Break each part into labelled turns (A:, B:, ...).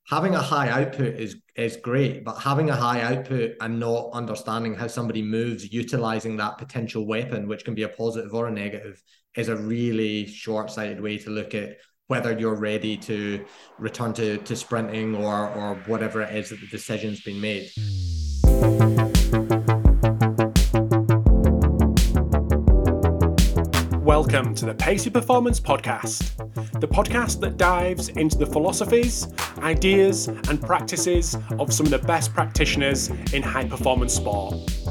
A: having a high output is great, but having a high output and not understanding how somebody moves, utilizing that potential weapon, which can be a positive or a negative, is a really short-sighted way to look at whether you're ready to return to sprinting or whatever it is that the decision's been made.
B: Welcome to the Pacey Performance Podcast, the podcast that dives into the philosophies, ideas, and practices of some of the best practitioners in high-performance sport.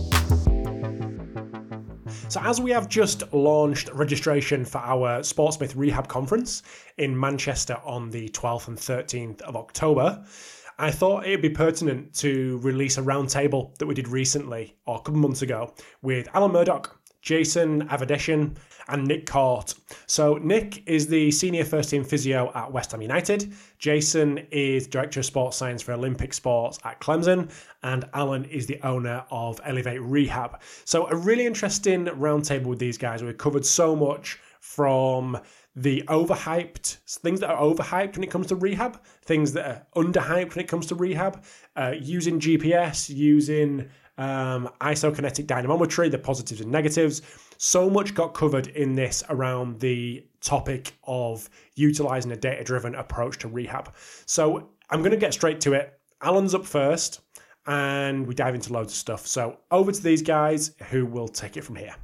B: So as we have just launched registration for our Sportsmith Rehab Conference in Manchester on the 12th and 13th of October, I thought it'd be pertinent to release a roundtable that we did recently, or a couple months ago, with Alan Murdoch, Jason Avadeshian, and Nick Court. So Nick is the senior first team physio at West Ham United. Jason is director of sports science for Olympic sports at Clemson, and Alan is the owner of Elevate Rehab. So a really interesting roundtable with these guys. We covered so much from the overhyped, things that are overhyped when it comes to rehab, things that are underhyped when it comes to rehab, using GPS, using isokinetic dynamometry, the positives and negatives. So much got covered in this around the topic of utilizing a data-driven approach to rehab. So I'm going to get straight to it. Alan's up first, and we dive into loads of stuff. So over to these guys who will take it from here.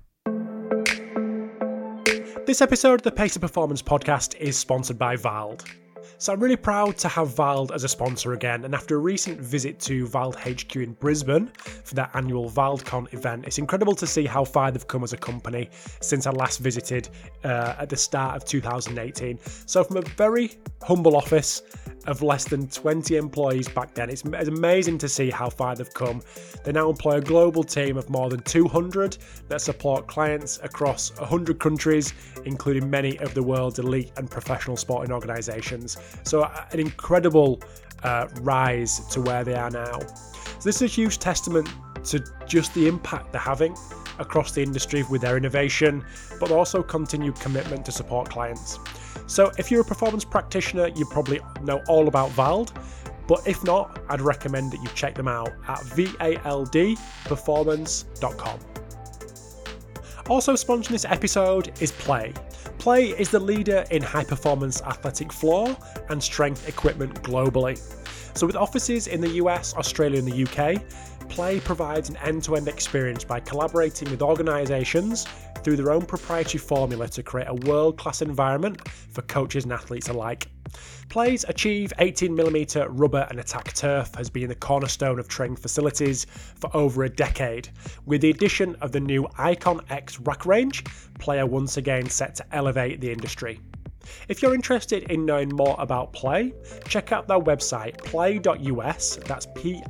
B: This episode of the Pacey Performance Podcast is sponsored by Vald. So I'm really proud to have Vald as a sponsor again, and after a recent visit to Vald HQ in Brisbane for their annual ValdCon event, it's incredible to see how far they've come as a company since I last visited at the start of 2018. So from a very humble office of less than 20 employees back then, it's amazing to see how far they've come. They now employ a global team of more than 200 that support clients across 100 countries, including many of the world's elite and professional sporting organisations. So an incredible rise to where they are now. So this is a huge testament to just the impact they're having across the industry with their innovation, but also continued commitment to support clients. So if you're a performance practitioner, you probably know all about Vald, but if not, I'd recommend that you check them out at valdperformance.com. Also sponsoring this episode is Play. Play is the leader in high-performance athletic floor and strength equipment globally. So with offices in the US, Australia and the UK, Play provides an end-to-end experience by collaborating with organisations through their own proprietary formula to create a world-class environment for coaches and athletes alike. Play's Achieve 18mm rubber and attack turf has been the cornerstone of training facilities for over a decade. With the addition of the new Icon X rack range, Play are once again set to elevate the industry. If you're interested in knowing more about Play, check out their website plae.us, that's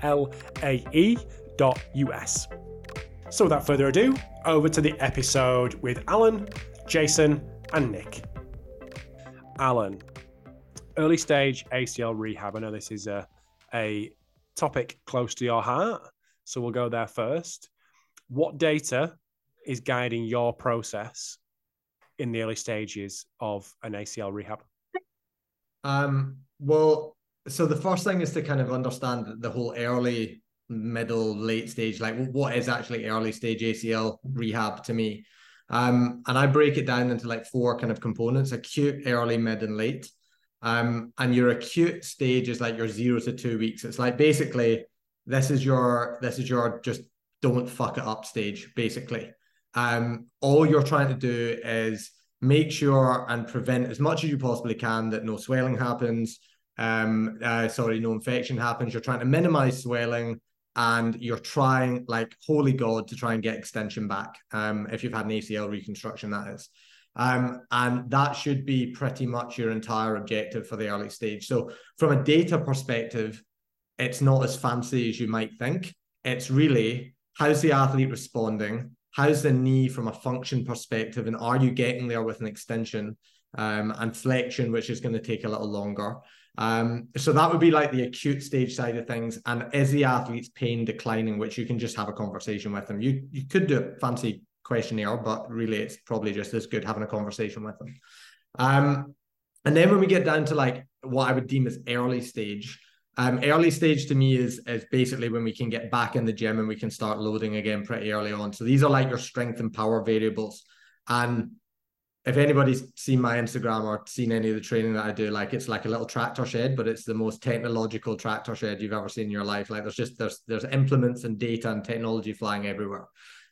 B: plae.us. So without further ado, over to the episode with Alan, Jason and Nick. Alan, early stage ACL rehab. I know this is a topic close to your heart, so we'll go there first. What data is guiding your process in the early stages of an ACL rehab?
A: Well, so the first thing is to kind of understand the whole early, middle, late stage, like what is actually early stage ACL rehab to me. And I break it down into like four kind of components: acute, early, mid, and late. And your acute stage is like your 0 to 2 weeks. It's like basically this is your just don't fuck it up stage, basically. All you're trying to do is make sure and prevent as much as you possibly can that no swelling happens, no infection happens. You're trying to minimize swelling, and you're trying, like, holy God, to try and get extension back. If you've had an ACL reconstruction, that is. And that should be pretty much your entire objective for the early stage. So from a data perspective, it's not as fancy as you might think. It's really, how's the athlete responding? How's the knee from a function perspective? And are you getting there with an extension and flexion, which is going to take a little longer? So that would be like the acute stage side of things. And is the athlete's pain declining, which you can just have a conversation with them. You could do a fancy questionnaire, but really it's probably just as good having a conversation with them. And then when we get down to like what I would deem as early stage, Early stage to me is basically when we can get back in the gym and we can start loading again pretty early on. So these are like your strength and power variables. And if anybody's seen my Instagram or seen any of the training that I do, like it's like a little tractor shed, but it's the most technological tractor shed you've ever seen in your life. Like there's implements and data and technology flying everywhere.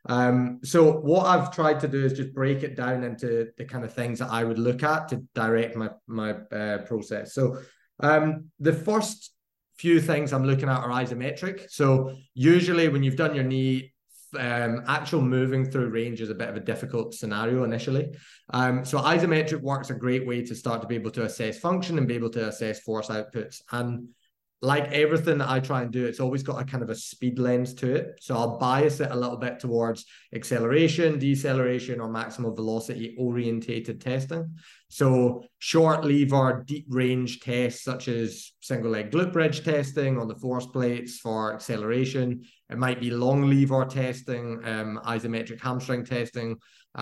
A: So what I've tried to do is just break it down into the kind of things that I would look at to direct my process. So the first few things I'm looking at are isometric. So usually when you've done your knee, actual moving through range is a bit of a difficult scenario initially. So isometric work's a great way to start to be able to assess function and be able to assess force outputs. And like everything that I try and do, it's always got a kind of a speed lens to it. So I'll bias it a little bit towards acceleration, deceleration, or maximum velocity orientated testing. So short lever, deep range tests, such as single leg glute bridge testing on the force plates for acceleration. It might be long lever testing, isometric hamstring testing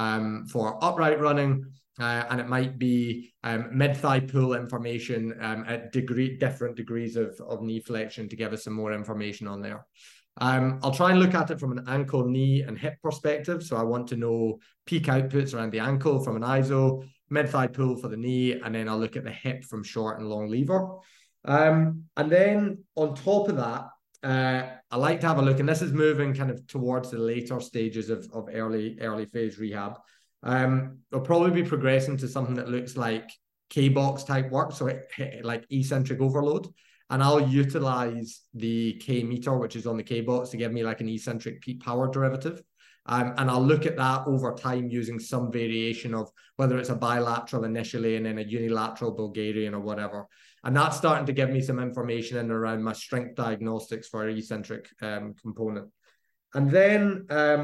A: for upright running. And it might be mid-thigh pull information at different degrees of knee flexion to give us some more information on there. I'll try and look at it from an ankle, knee, and hip perspective. So I want to know peak outputs around the ankle from an ISO, mid-thigh pull for the knee, and then I'll look at the hip from short and long lever. And then on top of that, I like to have a look, and this is moving kind of towards the later stages of early phase rehab. We'll probably be progressing to something that looks like K-box type work, so like eccentric overload. And I'll utilize the K meter, which is on the K-box, to give me like an eccentric peak power derivative. And I'll look at that over time using some variation of whether it's a bilateral initially and then a unilateral Bulgarian or whatever. And that's starting to give me some information in and around my strength diagnostics for eccentric component. And then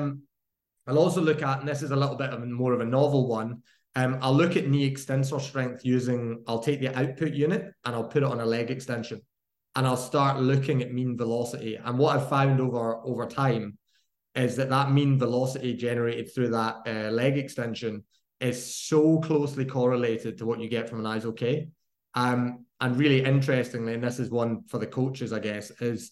A: I'll also look at, and this is a little bit of more of a novel one, I'll look at knee extensor strength I'll take the output unit and I'll put it on a leg extension. And I'll start looking at mean velocity. And what I've found over time is that mean velocity generated through that leg extension is so closely correlated to what you get from an ISO-K. And really interestingly, and this is one for the coaches, I guess, is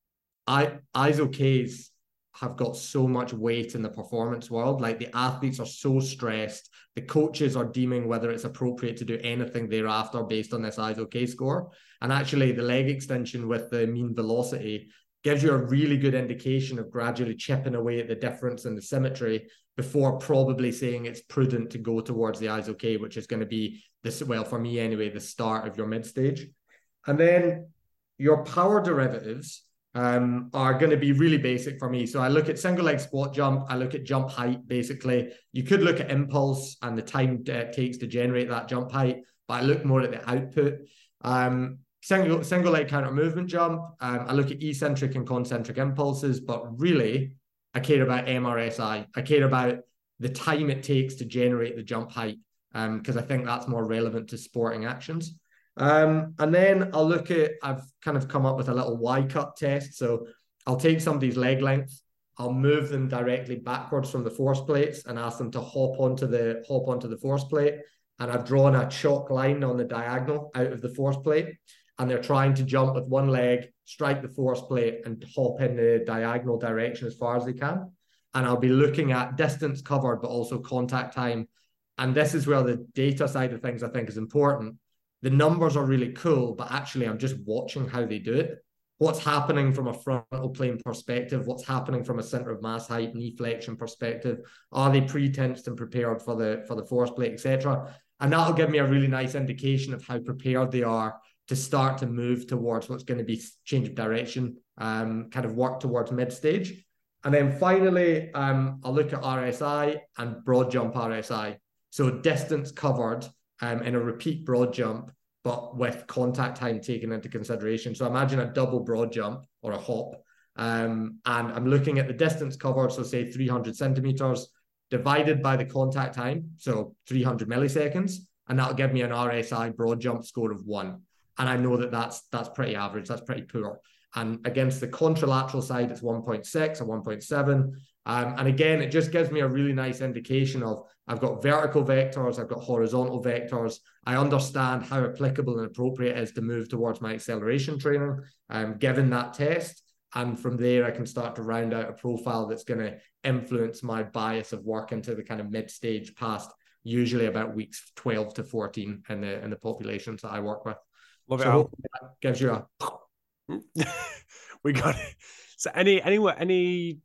A: ISO-Ks have got so much weight in the performance world. Like the athletes are so stressed. The coaches are deeming whether it's appropriate to do anything thereafter based on this ISO-K score. And actually the leg extension with the mean velocity gives you a really good indication of gradually chipping away at the difference in the symmetry before probably saying it's prudent to go towards the ISO-K, which is going to be this, well, for me anyway, the start of your mid stage. And then your power derivatives are going to be really basic for me. So I look at single leg squat jump. I look at jump height, basically. You could look at impulse and the time it takes to generate that jump height, but I look more at the output. Single leg counter movement jump. I look at eccentric and concentric impulses, but really I care about MRSI. I care about the time it takes to generate the jump height because I think that's more relevant to sporting actions. And then I'll look at, I've kind of come up with a little Y-cut test. So I'll take somebody's leg length, I'll move them directly backwards from the force plates and ask them to hop onto the force plate. And I've drawn a chalk line on the diagonal out of the force plate. And they're trying to jump with one leg, strike the force plate and hop in the diagonal direction as far as they can. And I'll be looking at distance covered, but also contact time. And this is where the data side of things I think is important. The numbers are really cool, but actually I'm just watching how they do it. What's happening from a frontal plane perspective? What's happening from a center of mass height, knee flexion perspective? Are they pre-tensed and prepared for the force plate, etc.? And that'll give me a really nice indication of how prepared they are to start to move towards what's going to be change of direction, kind of work towards mid-stage. And then finally, I'll look at RSI and broad jump RSI. So distance covered in a repeat broad jump, but with contact time taken into consideration. So imagine a double broad jump or a hop. And I'm looking at the distance covered, so say 300 centimeters, divided by the contact time, so 300 milliseconds. And that'll give me an RSI broad jump score of 1. And I know that that's pretty average, that's pretty poor. And against the contralateral side, it's 1.6 or 1.7. And again, it just gives me a really nice indication of I've got vertical vectors, I've got horizontal vectors. I understand how applicable and appropriate it is to move towards my acceleration training, given that test. And from there, I can start to round out a profile that's going to influence my bias of work into the kind of mid-stage past, usually about weeks 12 to 14 in the populations that I work with.
B: Love it.
A: So that gives you a...
B: We got it. So any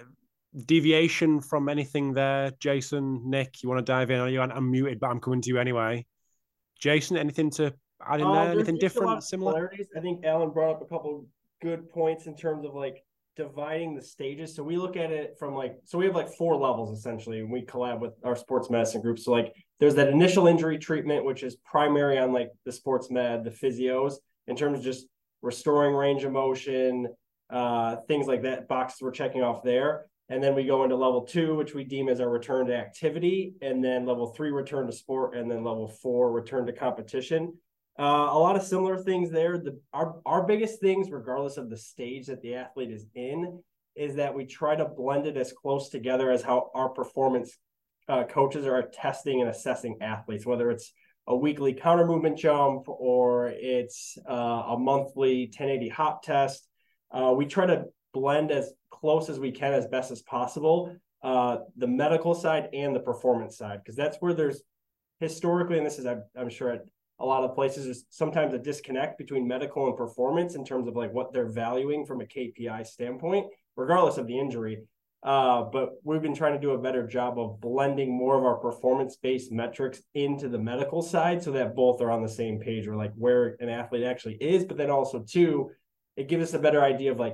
B: deviation from anything there, Jason, Nick? You want to dive in? I'm muted, but I'm coming to you anyway. Jason, anything to add in there? Anything different, similar?
C: I think Alan brought up a couple good points in terms of like dividing the stages. So we look at it from we have like 4 levels essentially, and we collab with our sports medicine group. So like there's that initial injury treatment, which is primary on like the sports med, the physios, in terms of just restoring range of motion, things like that, boxes we're checking off there. And then we go into level 2, which we deem as our return to activity, and then level 3, return to sport, and then level 4, return to competition. A lot of similar things there. Our biggest things, regardless of the stage that the athlete is in, is that we try to blend it as close together as how our performance coaches are testing and assessing athletes, whether it's a weekly counter movement jump or it's a monthly 1080 hop test. We try to blend as close as we can, as best as possible, the medical side and the performance side, because that's where there's historically, and this is I'm sure at a lot of places, there's sometimes a disconnect between medical and performance in terms of like what they're valuing from a KPI standpoint, regardless of the injury. But we've been trying to do a better job of blending more of our performance-based metrics into the medical side so that both are on the same page, or like where an athlete actually is, but then also too, it gives us a better idea of like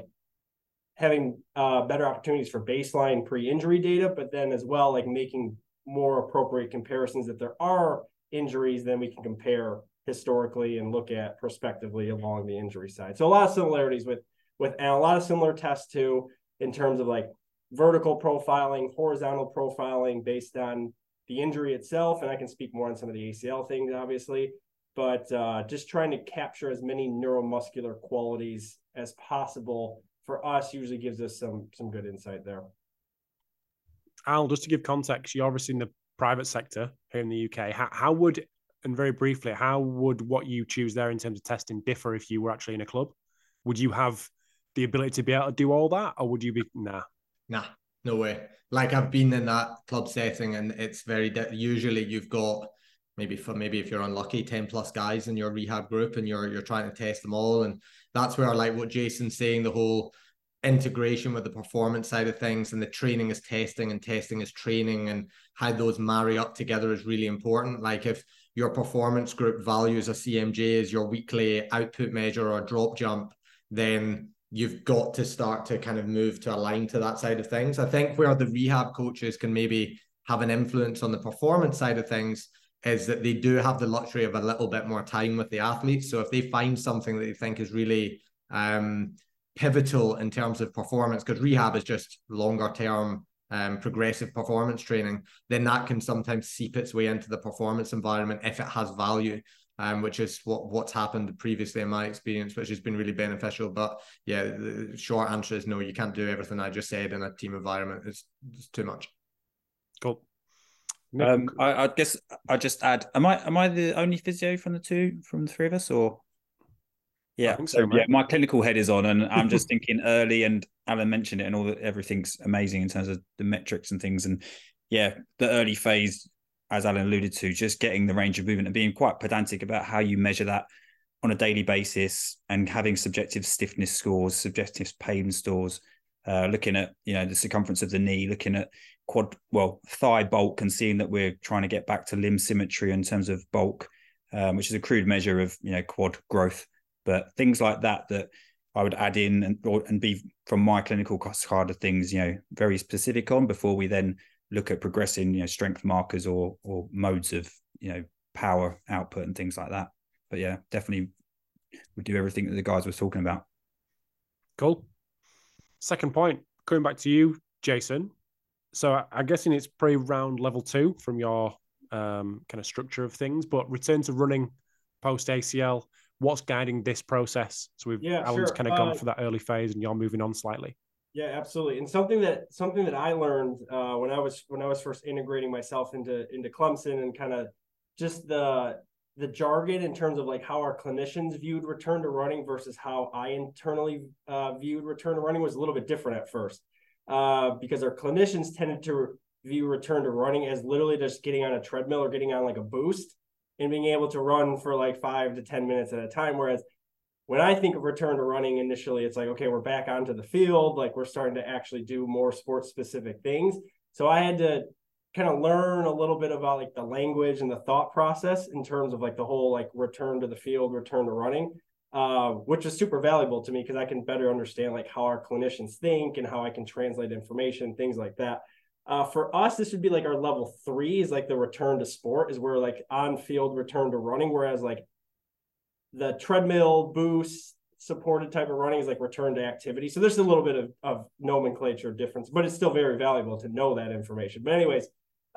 C: having better opportunities for baseline pre-injury data, but then as well, like making more appropriate comparisons. If there are injuries, then we can compare historically and look at prospectively along the injury side. So a lot of similarities with and a lot of similar tests too, in terms of like vertical profiling, horizontal profiling based on the injury itself. And I can speak more on some of the ACL things, obviously, but just trying to capture as many neuromuscular qualities as possible for us usually gives us some good insight there.
B: Al, just to give context, you're obviously in the private sector here in the UK. How would, and very briefly, how would what you choose there in terms of testing differ if you were actually in a club? Would you have the ability to be able to do all that, or would you be, nah,
A: no way. Like I've been in that club setting, and it's very usually you've got maybe if you're unlucky, 10 plus guys in your rehab group, and you're trying to test them all. And that's where, like what Jason's saying, the whole integration with the performance side of things, and the training is testing and testing is training, and how those marry up together is really important. Like if your performance group values a CMJ as your weekly output measure or drop jump, then you've got to start to kind of move to align to that side of things. I think where the rehab coaches can maybe have an influence on the performance side of things is that they do have the luxury of a little bit more time with the athletes. So if they find something that they think is really pivotal in terms of performance, because rehab is just longer term progressive performance training, then that can sometimes seep its way into the performance environment if it has value, which is what's happened previously in my experience, which has been really beneficial. But yeah, the short answer is no, you can't do everything I just said in a team environment. It's too much.
B: Cool.
D: I guess I just add, am I the only physio from the three of us, or? Yeah, so yeah, my clinical head is on, and I'm just thinking early, and Alan mentioned it, and everything's amazing in terms of the metrics and things. And yeah, the early phase, as Alan alluded to, just getting the range of movement and being quite pedantic about how you measure that on a daily basis, and having subjective stiffness scores, subjective pain scores, looking at, the circumference of the knee, looking at thigh bulk, and seeing that we're trying to get back to limb symmetry in terms of bulk, which is a crude measure of, quad growth. But things like that I would add in and be, from my clinical card of things, very specific on before we then look at progressing, strength markers or modes of, power output and things like that. But yeah, definitely we do everything that the guys were talking about.
B: Cool. Second point, coming back to you, Jason. So I'm guessing it's pretty around level 2 from your kind of structure of things, but return to running post ACL. what's guiding this process? So Alan's kind of gone for that early phase, and you're moving on slightly.
C: Yeah, absolutely. And something that I learned when I was first integrating myself into Clemson, and kind of just the jargon in terms of like how our clinicians viewed return to running versus how I internally viewed return to running was a little bit different at first, because our clinicians tended to view return to running as literally just getting on a treadmill or getting on like a boost and being able to run for like 5 to 10 minutes at a time. Whereas when I think of return to running initially, it's like, okay, we're back onto the field. Like we're starting to actually do more sports specific things. So I had to kind of learn a little bit about like the language and the thought process in terms of like the whole like return to the field, return to running, which is super valuable to me because I can better understand like how our clinicians think and how I can translate information, things like that. For us, this would be like our level 3 is like the return to sport, is where like on field return to running, whereas like the treadmill boost supported type of running is like return to activity. So there's a little bit of nomenclature difference, but it's still very valuable to know that information. But anyways,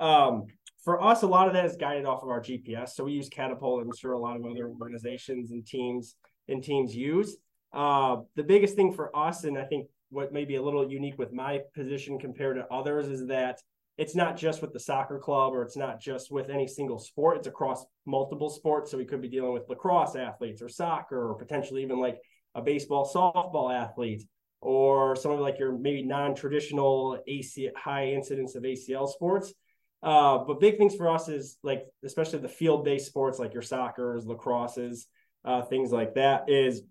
C: for us, a lot of that is guided off of our GPS. So we use Catapult. I'm sure a lot of other organizations and teams use. The biggest thing for us, and I think what may be a little unique with my position compared to others, is that it's not just with the soccer club, or it's not just with any single sport. It's across multiple sports. So we could be dealing with lacrosse athletes, or soccer, or potentially even like a baseball, softball athlete, or some of like your maybe non-traditional high incidence of ACL sports. But big things for us is like, especially the field-based sports like your soccers, lacrosses, things like that.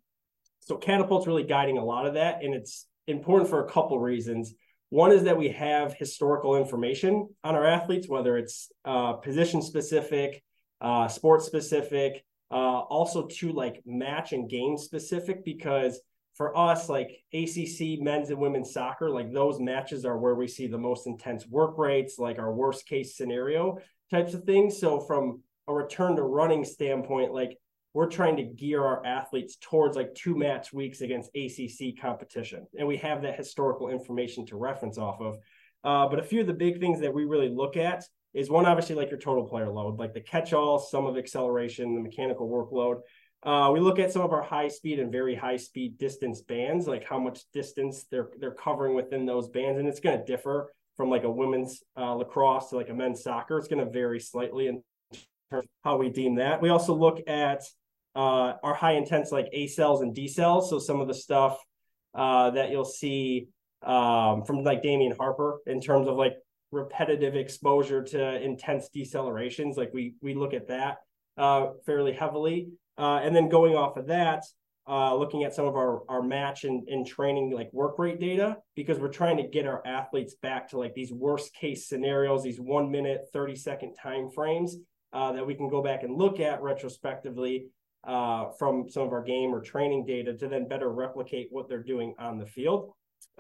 C: So Catapult's really guiding a lot of that, and it's important for a couple reasons. One is that we have historical information on our athletes, whether it's position specific, sport specific, also to like match and game specific, because for us, like ACC men's and women's soccer, like those matches are where we see the most intense work rates, like our worst case scenario types of things. So from a return to running standpoint, like we're trying to gear our athletes towards like 2 match weeks against ACC competition. And we have that historical information to reference off of. But a few of the big things that we really look at is one, obviously like your total player load, like the catch-all, sum of acceleration, the mechanical workload. We look at some of our high speed and very high speed distance bands, like how much distance they're covering within those bands. And it's going to differ from like a women's lacrosse to like a men's soccer. It's going to vary slightly in terms of how we deem that. We also look at our high intense like A cells and D cells. So some of the stuff that you'll see from like Damian Harper in terms of like repetitive exposure to intense decelerations, like we look at that fairly heavily. And then going off of that, looking at some of our match and training like work rate data, because we're trying to get our athletes back to like these worst case scenarios, these 1 minute, 30-second time frames that we can go back and look at retrospectively from some of our game or training data to then better replicate what they're doing on the field.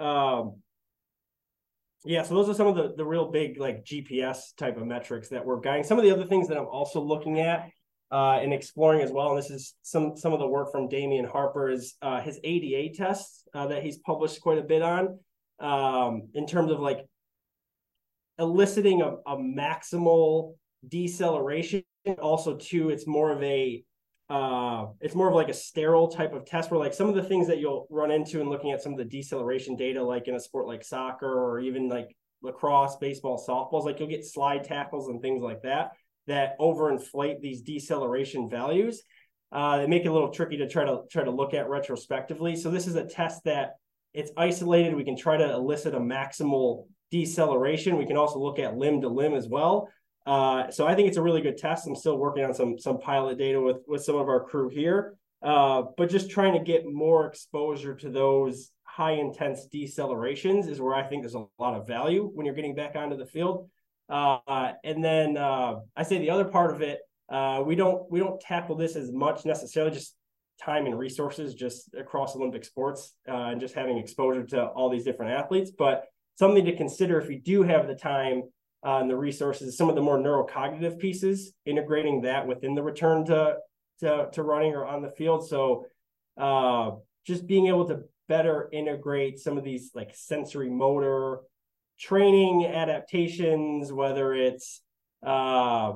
C: Yeah, so those are some of the real big like GPS type of metrics that we're guiding. Some of the other things that I'm also looking at and exploring as well, and this is some of the work from Damian Harper, is his ADA tests that he's published quite a bit on, in terms of like eliciting a maximal deceleration. Also, too, it's more of like a sterile type of test, where like some of the things that you'll run into in looking at some of the deceleration data, like in a sport like soccer or even like lacrosse, baseball, softballs, like you'll get slide tackles and things like that overinflate these deceleration values. They make it a little tricky to try to look at retrospectively. So this is a test that it's isolated. We can try to elicit a maximal deceleration. We can also look at limb to limb as well. So I think it's a really good test. I'm still working on some pilot data with some of our crew here, but just trying to get more exposure to those high intense decelerations is where I think there's a lot of value when you're getting back onto the field. And then I say the other part of it, we don't tackle this as much necessarily, just time and resources just across Olympic sports and just having exposure to all these different athletes. But something to consider if you do have the time and the resources, some of the more neurocognitive pieces, integrating that within the return to running or on the field. So just being able to better integrate some of these like sensory motor training adaptations, whether it's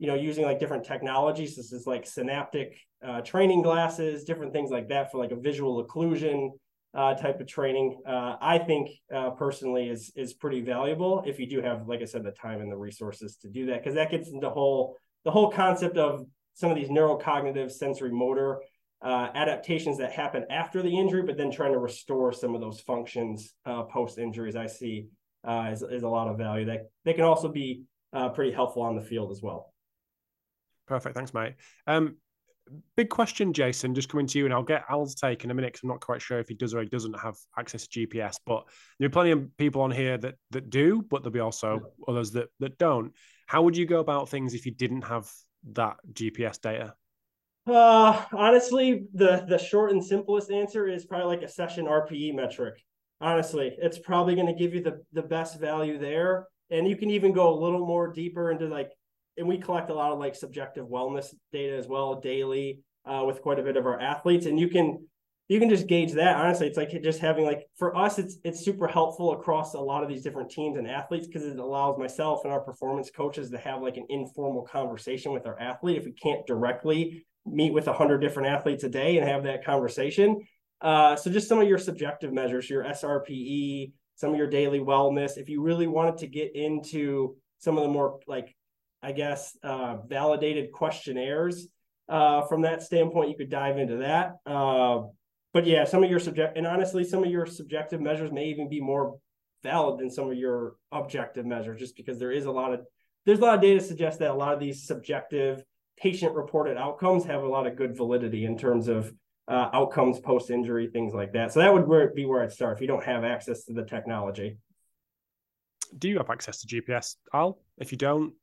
C: using like different technologies. This is like synaptic training glasses, different things like that for like a visual occlusion type of training. I think personally is pretty valuable if you do have, like I said, the time and the resources to do that, because that gets into the whole concept of some of these neurocognitive sensory motor adaptations that happen after the injury, but then trying to restore some of those functions post injuries. I see is a lot of value that they can also be pretty helpful on the field as well.
B: Perfect. Thanks, mate. Big question, Jason, just coming to you, and I'll get Al's take in a minute because I'm not quite sure if he does or he doesn't have access to GPS, but there are plenty of people on here that do, but there'll be also others that don't. How would you go about things if you didn't have that GPS data?
C: Honestly, the short and simplest answer is probably like a session RPE metric. Honestly, it's probably going to give you the best value there. And you can even go a little more deeper into like, and we collect a lot of like subjective wellness data as well daily with quite a bit of our athletes. And you can just gauge that. Honestly, it's like just having like, for us, it's super helpful across a lot of these different teams and athletes, because it allows myself and our performance coaches to have like an informal conversation with our athlete if we can't directly meet with 100 different athletes a day and have that conversation. So just some of your subjective measures, your SRPE, some of your daily wellness. If you really wanted to get into some of the more like, I guess, validated questionnaires from that standpoint, you could dive into that. But yeah, some of your subjective measures may even be more valid than some of your objective measures, just because there's a lot of data to suggest that a lot of these subjective patient-reported outcomes have a lot of good validity in terms of outcomes post-injury, things like that. So that would be where I'd start if you don't have access to the technology.
B: Do you have access to GPS, Al? If you don't,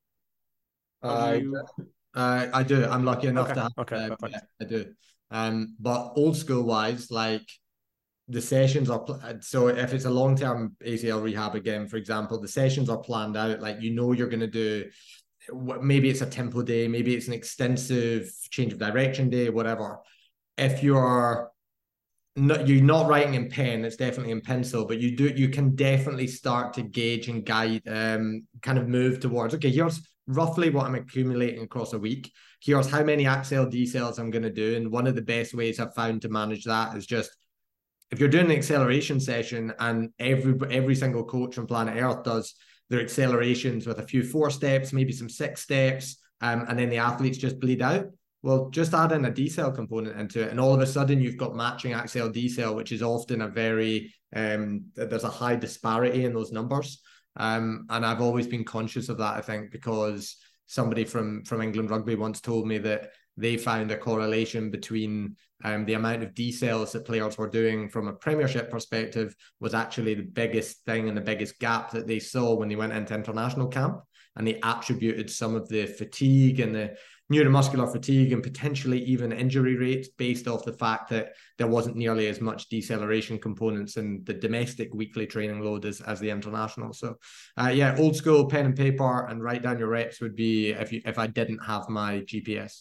A: I do. I'm lucky enough to have.
B: Okay, perfect.
A: Yeah, I do. But old school wise, like the sessions are so if it's a long-term ACL rehab again, for example, the sessions are planned out. Like you're going to do, maybe it's a tempo day, maybe it's an extensive change of direction day, whatever. If you're not writing in pen, it's definitely in pencil, but you can definitely start to gauge and guide, kind of move towards, okay, here's roughly what I'm accumulating across a week. Here's how many axial decels I'm going to do. And one of the best ways I've found to manage that is just, if you're doing an acceleration session, and every single coach on planet Earth does their accelerations with a few 4 steps, maybe some 6 steps, and then the athletes just bleed out. Well, just add in a decel component into it, and all of a sudden you've got matching axial decel, which is often a very there's a high disparity in those numbers. And I've always been conscious of that, I think, because somebody from England Rugby once told me that they found a correlation between the amount of decels that players were doing from a Premiership perspective was actually the biggest thing and the biggest gap that they saw when they went into international camp. And they attributed some of the fatigue and the neuromuscular fatigue and potentially even injury rates based off the fact that there wasn't nearly as much deceleration components in the domestic weekly training load as the international. So yeah, old school pen and paper and write down your reps would be if I didn't have my GPS.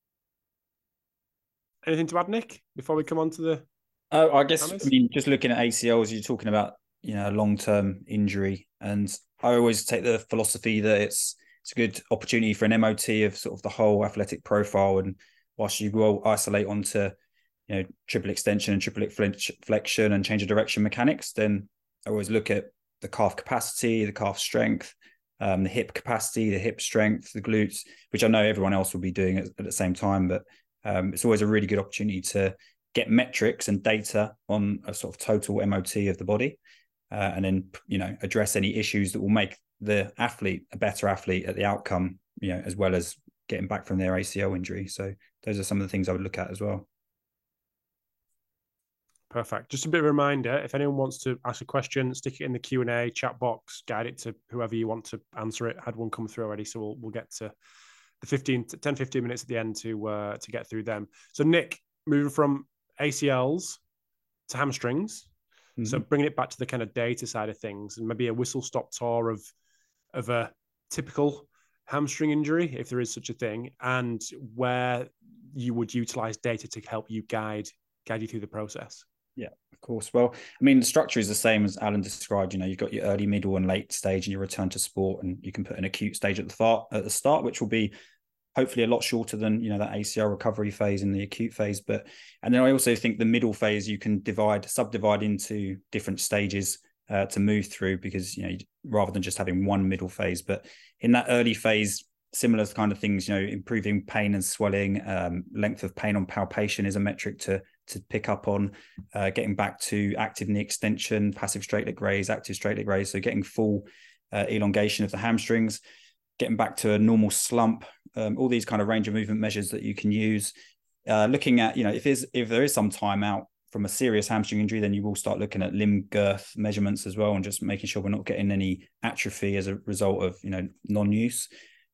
B: Anything to add, Nick, before we come on to the...
D: I guess, I mean, just looking at ACLs, you're talking about, long-term injury. And I always take the philosophy that it's a good opportunity for an MOT of sort of the whole athletic profile. And whilst you will isolate onto, triple extension and triple flexion and change of direction mechanics, then I always look at the calf capacity, the calf strength, the hip capacity, the hip strength, the glutes, which I know everyone else will be doing at the same time. But it's always a really good opportunity to get metrics and data on a sort of total MOT of the body, and then, address any issues that will make the athlete a better athlete at the outcome, as well as getting back from their ACL injury. So those are some of the things I would look at as well.
B: Perfect. Just a bit of a reminder, if anyone wants to ask a question, stick it in the Q&A chat box, guide it to whoever you want to answer it. I had one come through already, so we'll get to the 10-15 minutes at the end to get through them. So Nick, moving from ACLs to hamstrings, so bringing it back to the kind of data side of things, and maybe a whistle-stop tour of a typical hamstring injury, if there is such a thing, and where you would utilize data to help you guide you through the process.
D: Yeah, of course. Well, I mean, the structure is the same as Alan described. You've got your early, middle, and late stage, and your return to sport, and you can put an acute stage at the start, which will be hopefully a lot shorter than, you know, that ACL recovery phase and the acute phase. And then I also think the middle phase, you can subdivide into different stages to move through, because, you know, rather than just having one middle phase. But in that early phase, similar kind of things, you know, improving pain and swelling, length of pain on palpation is a metric to pick up on, getting back to active knee extension, passive straight leg raise, active straight leg raise. So getting full elongation of the hamstrings, getting back to a normal slump, all these kind of range of movement measures that you can use. Looking at, you know, if there is some time out from a serious hamstring injury, then you will start looking at limb girth measurements as well, and just making sure we're not getting any atrophy as a result of, you know, non-use.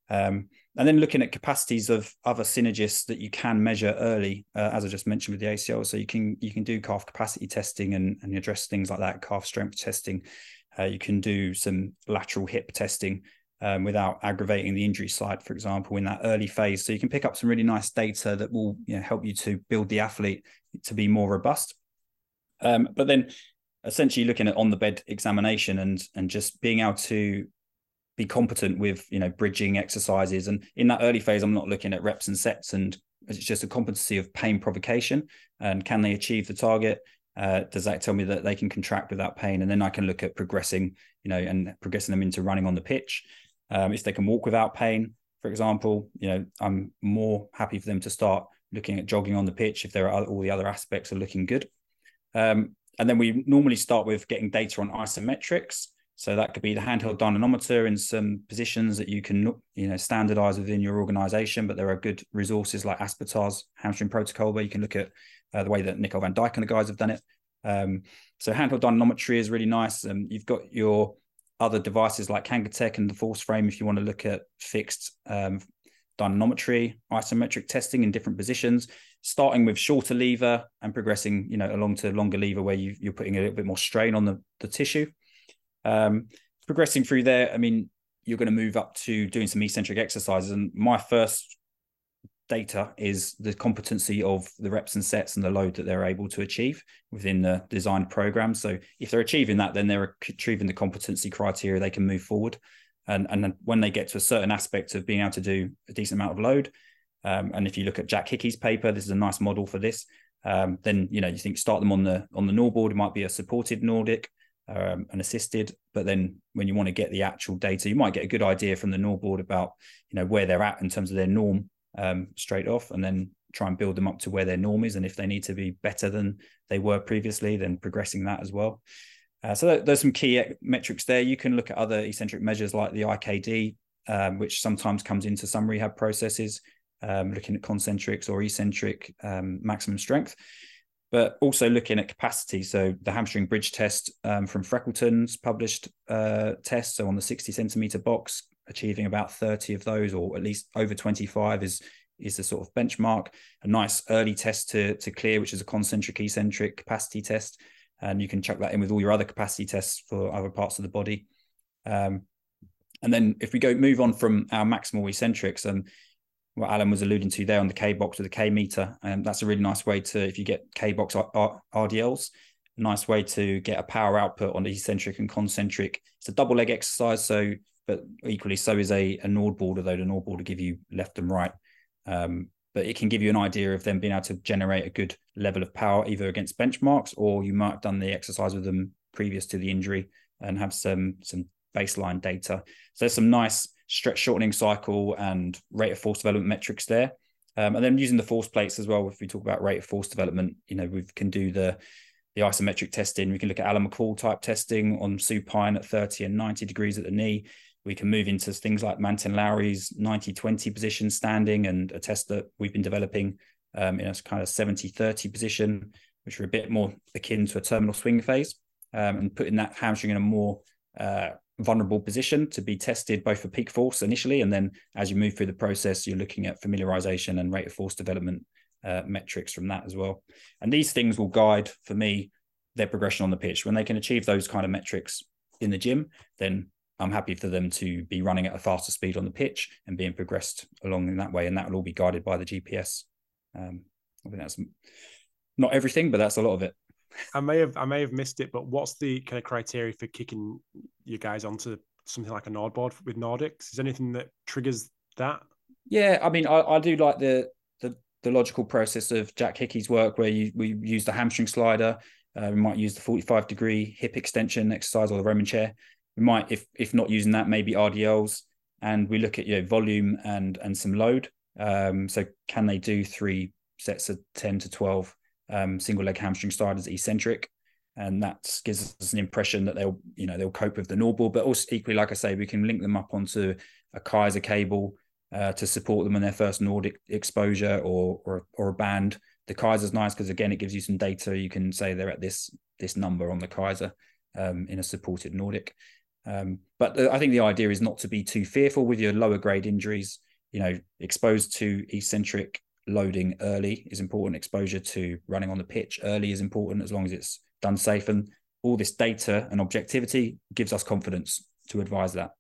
D: And then looking at capacities of other synergists that you can measure early, as I just mentioned with the ACL. So you can do calf capacity testing and address things like that, calf strength testing. You can do some lateral hip testing without aggravating the injury site, for example, in that early phase. So you can pick up some really nice data that will, you know, help you to build the athlete to be more robust. But then essentially looking at on the bed examination and just being able to be competent with, you know, bridging exercises. And in that early phase, I'm not looking at reps and sets, and it's just a competency of pain provocation. And can they achieve the target? Does that tell me that they can contract without pain? And then I can look at progressing, you know, and progressing them into running on the pitch. If they can walk without pain, for example, you know, I'm more happy for them to start looking at jogging on the pitch if there are all the other aspects are looking good. And then we normally start with getting data on isometrics. So that could be the handheld dynamometer in some positions that you can, you know, standardize within your organization. But there are good resources like Aspetar's hamstring protocol, where you can look at the way that Nicole van Dijk and the guys have done it. So handheld dynamometry is really nice. You've got your other devices like Kangatech and the Force Frame if you want to look at fixed dynamometry, isometric testing in different positions, starting with shorter lever and progressing, you know, along to longer lever where you're putting a little bit more strain on the tissue. Progressing through there, I mean, you're going to move up to doing some eccentric exercises. And my first data is the competency of the reps and sets and the load that they're able to achieve within the designed program. So if they're achieving that, then they're achieving the competency criteria, they can move forward. And then when they get to a certain aspect of being able to do a decent amount of load, and if you look at Jack Hickey's paper, this is a nice model for this. Then, you know, you think start them on the NOR-board. It might be a supported Nordic, and assisted, but then when you want to get the actual data, you might get a good idea from the NOR-board about, you know, where they're at in terms of their norm straight off, and then try and build them up to where their norm is. And if they need to be better than they were previously, then progressing that as well. So there's some key metrics there. You can look at other eccentric measures like the IKD, which sometimes comes into some rehab processes, looking at concentrics or eccentric maximum strength, but also looking at capacity. So the hamstring bridge test from Freckleton's published test, so on the 60 centimeter box, achieving about 30 of those, or at least over 25 is the sort of benchmark. A nice early test to clear, which is a concentric eccentric capacity test. And you can chuck that in with all your other capacity tests for other parts of the body. And then if we move on from our maximal eccentrics, what Alan was alluding to there on the K-box with the K-meter, and that's a really nice way to, if you get K-box RDLs, a nice way to get a power output on the eccentric and concentric. It's a double leg exercise, so, but equally so is a NOR-board, although the NOR-board will give you left and right. But it can give you an idea of them being able to generate a good level of power, either against benchmarks, or you might have done the exercise with them previous to the injury and have some baseline data. So there's some nice stretch shortening cycle and rate of force development metrics there. And then using the force plates as well, if we talk about rate of force development, you know, we can do the isometric testing. We can look at Alan McCall type testing on supine at 30 and 90 degrees at the knee. We can move into things like Manton Lowry's 90-20 position standing, and a test that we've been developing in a kind of 70-30 position, which are a bit more akin to a terminal swing phase, and putting that hamstring in a more vulnerable position to be tested both for peak force initially, and then as you move through the process, you're looking at familiarization and rate of force development metrics from that as well. And these things will guide, for me, their progression on the pitch. When they can achieve those kind of metrics in the gym, then I'm happy for them to be running at a faster speed on the pitch and being progressed along in that way. And that will all be guided by the GPS. I think that's not everything, but that's a lot of it.
B: I may have missed it, but what's the kind of criteria for kicking you guys onto something like a NOR-board with Nordics? Is there anything that triggers that?
D: Yeah, I mean, I do like the logical process of Jack Hickey's work, where we use the hamstring slider. We might use the 45-degree hip extension exercise or the Roman chair. We might, if not using that, maybe RDLs, and we look at volume and some load. So can they do 3 sets of 10 to 12 single leg hamstring sliders eccentric? And that gives us an impression that they'll cope with the normal, but also equally, like I say, we can link them up onto a Kaiser cable to support them in their first Nordic exposure or a band. The Kaiser's nice because, again, it gives you some data. You can say they're at this number on the Kaiser in a supported Nordic. But I think the idea is not to be too fearful with your lower grade injuries. Exposed to eccentric loading early is important. Exposure to running on the pitch early is important, as long as it's done safe. And all this data and objectivity gives us confidence to advise that.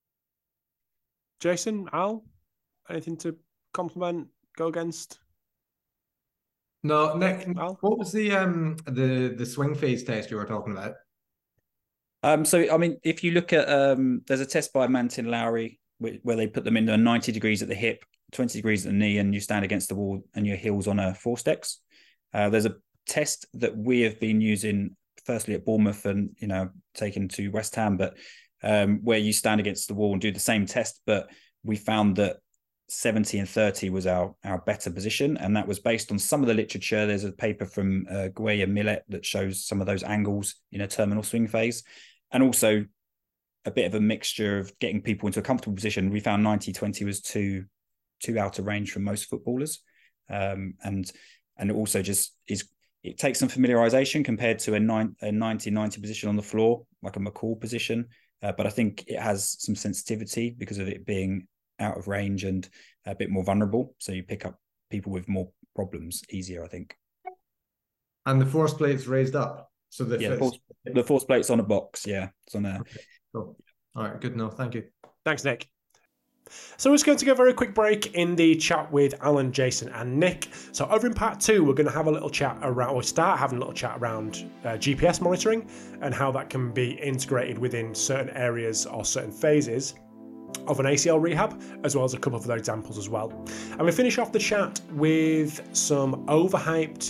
B: Jason, Al, anything to compliment, go against?
A: No, Nick, what was the swing phase test you were talking about?
D: So, I mean, if you look at, there's a test by Mantin Lowry where they put them in 90 degrees at the hip, 20 degrees at the knee, and you stand against the wall and your heels on a forced X. There's a test that we have been using, firstly at Bournemouth and, taken to West Ham, but where you stand against the wall and do the same test, but we found that 70 and 30 was our better position, and that was based on some of the literature. There's a paper from Guaya Millet that shows some of those angles in a terminal swing phase, and also a bit of a mixture of getting people into a comfortable position. We found 90-20 was too out of range for most footballers, and it also just it takes some familiarization compared to a 90-90 position on the floor, like a McCall position, but I think it has some sensitivity because of it being out of range and a bit more vulnerable. So you pick up people with more problems easier, I think.
A: And the force plate's raised up. So the
D: force plate's on a box. Yeah, it's on a.
A: Okay, cool. All right, good enough. Thank you.
B: Thanks, Nick. So we're just going to go a very quick break in the chat with Alan, Jason, and Nick. So over in part 2, we're going to have a little chat around, or start having a little chat around GPS monitoring and how that can be integrated within certain areas or certain phases of an ACL rehab, as well as a couple of other examples as well. And we finish off the chat with some overhyped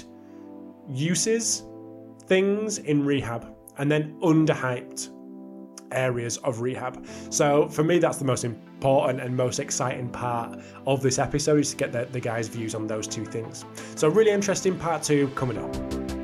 B: things in rehab, and then underhyped areas of rehab. So for me, that's the most important and most exciting part of this episode, is to get the guys' views on those two things. So really interesting part 2 coming up.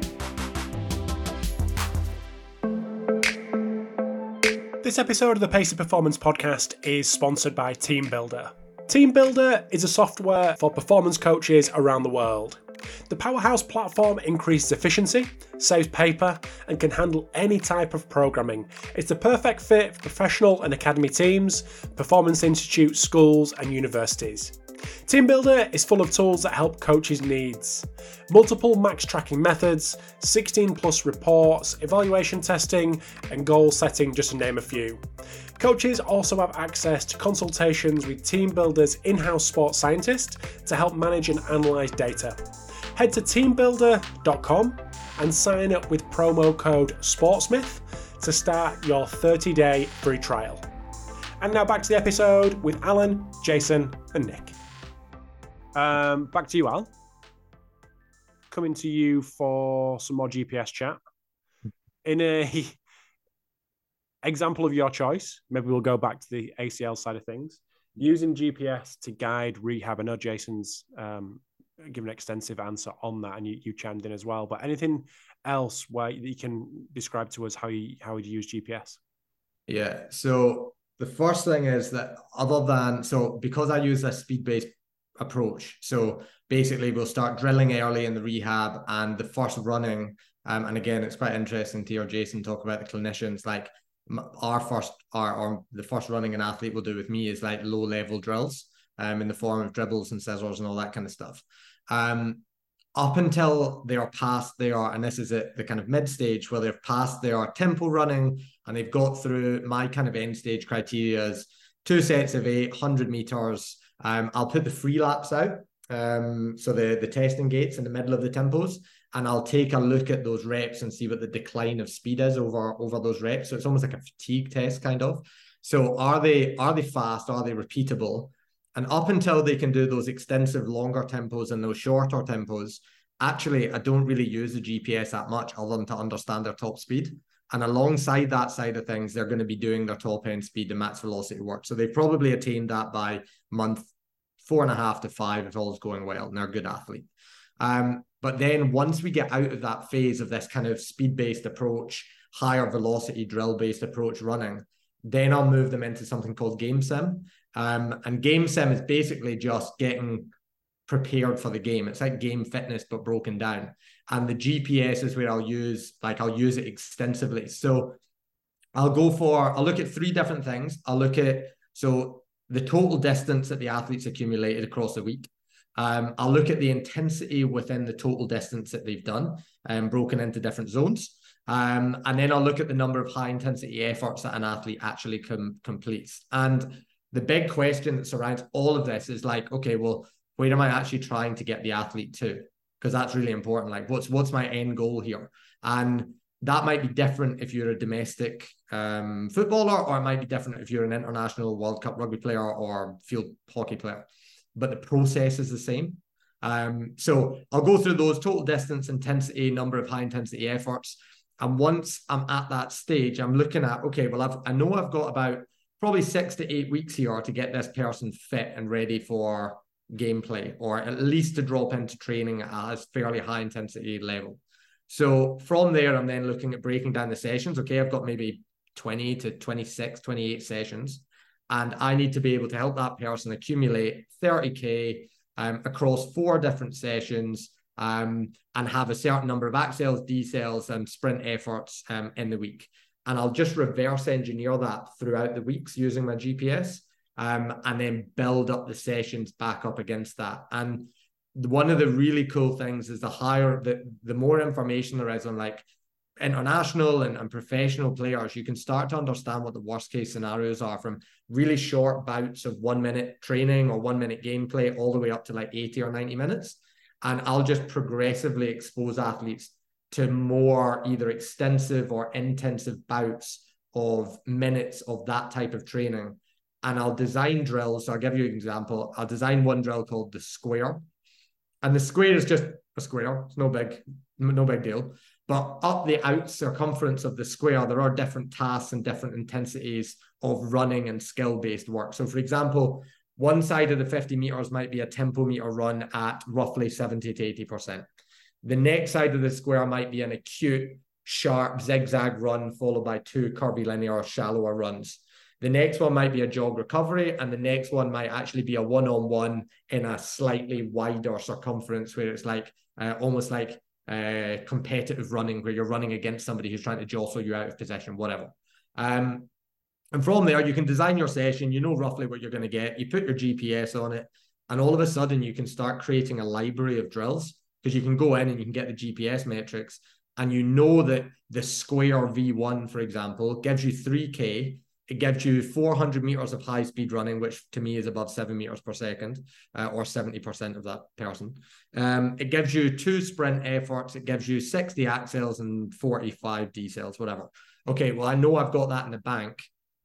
B: This episode of the Pacey Performance Podcast is sponsored by TeamBuildr. TeamBuildr is a software for performance coaches around the world. The Powerhouse platform increases efficiency, saves paper, and can handle any type of programming. It's the perfect fit for professional and academy teams, performance institutes, schools, and universities. TeamBuildr is full of tools that help coaches' needs. Multiple max tracking methods, 16 plus reports, evaluation testing, and goal setting, just to name a few. Coaches also have access to consultations with TeamBuildr's in-house sports scientist to help manage and analyse data. Head to teambuildr.com and sign up with promo code SPORTSMITH to start your 30-day free trial. And now back to the episode with Alan, Jason, and Nick. Back to you, Al. Coming to you for some more GPS chat. In a example of your choice, maybe we'll go back to the ACL side of things. Using GPS to guide rehab. I know Jason's given an extensive answer on that, and you chimed in as well. But anything else where you can describe to us how you use GPS?
A: Yeah. So the first thing is that because I use a speed-based approach, so basically we'll start drilling early in the rehab, and the first running, and again, it's quite interesting to hear Jason talk about the clinicians. Like the first running an athlete will do with me is like low-level drills, in the form of dribbles and scissors and all that kind of stuff. Up until they are past and this is the kind of mid stage where they've passed their tempo running and they've got through my kind of end stage criteria is 2 sets of 800 meters. I'll put the free laps out, so the testing gates in the middle of the tempos, and I'll take a look at those reps and see what the decline of speed is over those reps. So it's almost like a fatigue test kind of. So are they fast? Are they repeatable? And up until they can do those extensive longer tempos and those shorter tempos, actually, I don't really use the GPS that much other than to understand their top speed. And alongside that side of things, they're going to be doing their top end speed and max velocity work. So they've probably attained that by month 4.5 to 5 if all's going well, and they're a good athlete. But then once we get out of that phase of this kind of speed-based approach, higher velocity drill-based approach running, then I'll move them into something called game sim. And game sim is basically just getting prepared for the game. It's like game fitness, but broken down. And the GPS is where I'll use it extensively. So I'll look at 3 different things. I'll look at, so the total distance that the athletes accumulated across the week. I'll look at the intensity within the total distance that they've done, broken into different zones. And then I'll look at the number of high intensity efforts that an athlete actually completes. And the big question that surrounds all of this is like, okay, well, where am I actually trying to get the athlete to? Because that's really important. Like, what's my end goal here? And that might be different if you're a domestic footballer, or it might be different if you're an international World Cup rugby player or field hockey player. But the process is the same. So I'll go through those: total distance, intensity, number of high intensity efforts. And once I'm at that stage, I'm looking at, okay, well, I know I've got about probably 6 to 8 weeks here to get this person fit and ready for gameplay, or at least to drop into training at a fairly high intensity level. So from there, I'm then looking at breaking down the sessions. Okay, I've got maybe 20 to 26, 28 sessions, and I need to be able to help that person accumulate 30K across 4 different sessions, and have a certain number of accels, decels, and sprint efforts in the week. And I'll just reverse engineer that throughout the weeks using my GPS, and then build up the sessions back up against that. And one of the really cool things is the more information there is on like international and professional players, you can start to understand what the worst case scenarios are, from really short bouts of 1 minute training or 1 minute gameplay all the way up to like 80 or 90 minutes. And I'll just progressively expose athletes to more either extensive or intensive bouts of minutes of that type of training. And I'll design drills. So I'll give you an example. I'll design one drill called the square. And the square is just a square. It's no big deal. But up the out circumference of the square, there are different tasks and different intensities of running and skill-based work. So for example, one side of the 50 meters might be a tempo meter run at roughly 70 to 80%. The next side of the square might be an acute, sharp zigzag run followed by 2 curvilinear, shallower runs. The next one might be a jog recovery, and the next one might actually be a one-on-one in a slightly wider circumference, where it's like almost like competitive running, where you're running against somebody who's trying to jostle you out of position, whatever. And from there, you can design your session. You know roughly what you're going to get. You put your GPS on it, and all of a sudden you can start creating a library of drills, because you can go in and you can get the GPS metrics, and you know that the square V1, for example, gives you 3K. It gives you 400 meters of high speed running, which to me is above 7 meters per second, or 70% of that person. It gives you 2 sprint efforts. It gives you 60 accels and 45 decels, whatever. Okay, well, I know I've got that in the bank.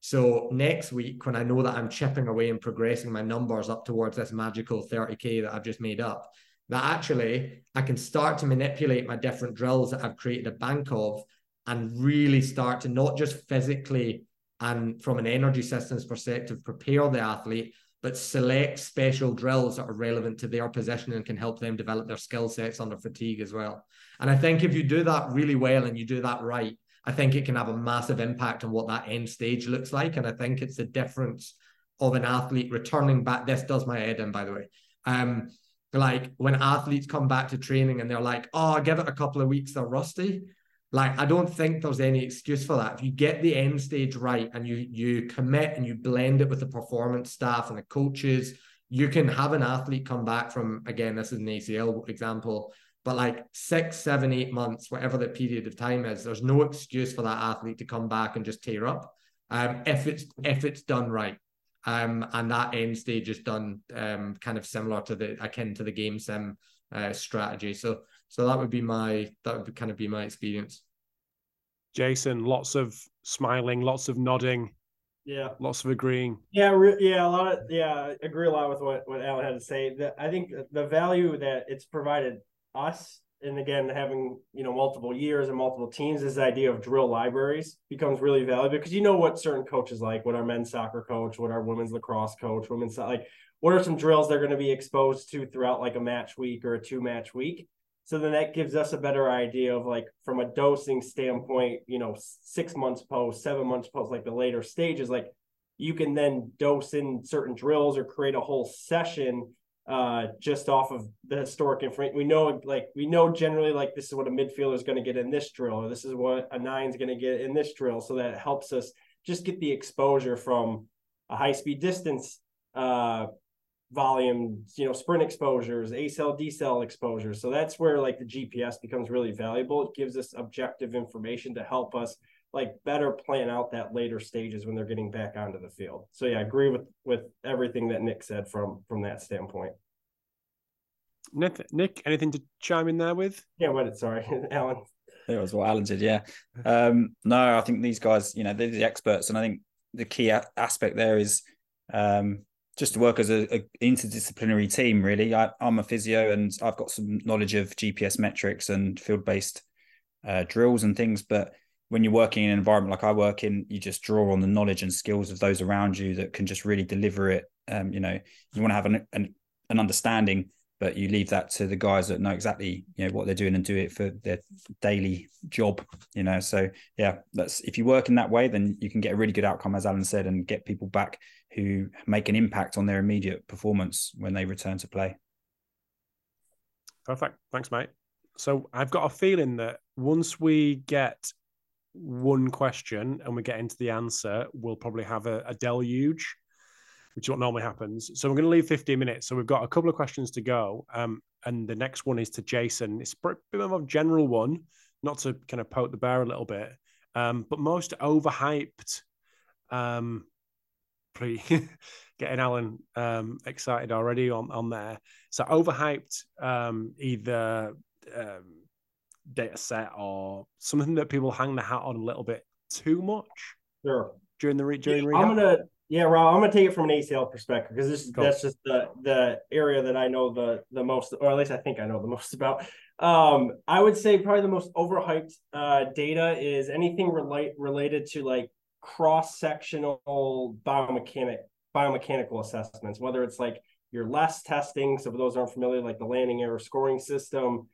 A: So next week, when I know that I'm chipping away and progressing my numbers up towards this magical 30K that I've just made up, that actually I can start to manipulate my different drills that I've created a bank of, and really start to not just physically and from an energy systems perspective prepare the athlete, but select special drills that are relevant to their position and can help them develop their skill sets under fatigue as well. And I think if you do that really well and you do that right, I think it can have a massive impact on what that end stage looks like. And I think it's the difference of an athlete returning back. This does my head in, by the way. Like when athletes come back to training and they're like, oh, give it a couple of weeks, they're rusty. Like, I don't think there's any excuse for that. If you get the end stage right and you commit and you blend it with the performance staff and the coaches, you can have an athlete come back from, again, this is an ACL example, but like 6, 7, 8 months, whatever the period of time is, there's no excuse for that athlete to come back and just tear up, if it's done right. And that end stage is done kind of similar to akin to the game sim strategy. So that would kind of be my experience.
B: Jason, lots of smiling, lots of nodding.
C: Yeah.
B: Lots of agreeing.
C: Yeah, I agree a lot with what Alan had to say. I think the value that it's provided us, and again, having, multiple years and multiple teams, this idea of drill libraries becomes really valuable, because what certain coaches like, what our men's soccer coach, what our women's lacrosse coach, what are some drills they're going to be exposed to throughout like a match week or a 2-match week. So then that gives us a better idea of, like, from a dosing standpoint, 6 months post, 7 months post, like the later stages, like you can then dose in certain drills or create a whole session just off of the historic information. We know generally, like, this is what a midfielder is going to get in this drill, or this is what a 9 is going to get in this drill. So that it helps us just get the exposure from a high-speed distance volume, sprint exposures, A-cell, D-cell exposures. So that's where, like, the GPS becomes really valuable. It gives us objective information to help us, like, better plan out that later stages when they're getting back onto the field. So yeah, I agree with everything that Nick said from that standpoint.
B: Nick, anything to chime in there with?
C: Yeah, sorry, Alan.
D: It was what Alan did, yeah. No, I think these guys, they're the experts, and I think the key aspect there is just to work as an interdisciplinary team, really. I'm a physio, and I've got some knowledge of GPS metrics and field-based drills and things, but when you're working in an environment like I work in, you just draw on the knowledge and skills of those around you that can just really deliver it. You want to have an understanding, but you leave that to the guys that know exactly, what they're doing and do it for their daily job, So yeah, if you work in that way, then you can get a really good outcome, as Alan said, and get people back who make an impact on their immediate performance when they return to play.
B: Perfect. Thanks, mate. So I've got a feeling that once we get one question and we get into the answer, we'll probably have a deluge, which is what normally happens. So we're going to leave 15 minutes. So we've got a couple of questions to go. And the next one is to Jason. It's a bit of a general one, not to kind of poke the bear a little bit, but most overhyped, getting Alan excited already on there. So overhyped, either data set or something that people hang their hat on a little bit too much.
C: Sure.
B: During rehab.
C: Rob, I'm gonna take it from an ACL perspective, because that's just the area that I know the most, or at least I think I know the most about. I would say probably the most overhyped data is anything related to, like, cross-sectional biomechanical assessments, whether it's like your LESS testing. So for those who aren't familiar, like the landing error scoring system,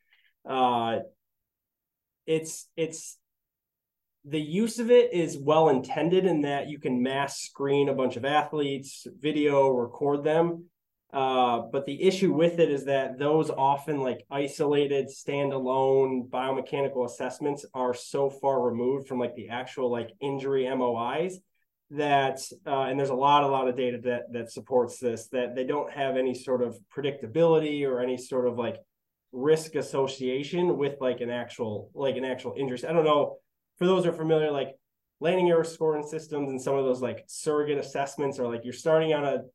C: it's the use of it is well intended in that you can mass screen a bunch of athletes, video, record them. But the issue with it is that those often, like, isolated, standalone biomechanical assessments are so far removed from, like, the actual, like, injury MOIs that, and there's a lot of data that supports this, that they don't have any sort of predictability or any sort of, like, risk association with, like, an actual injury. I don't know, for those who are familiar, like, landing error scoring systems and some of those, like, surrogate assessments are, like, you're starting on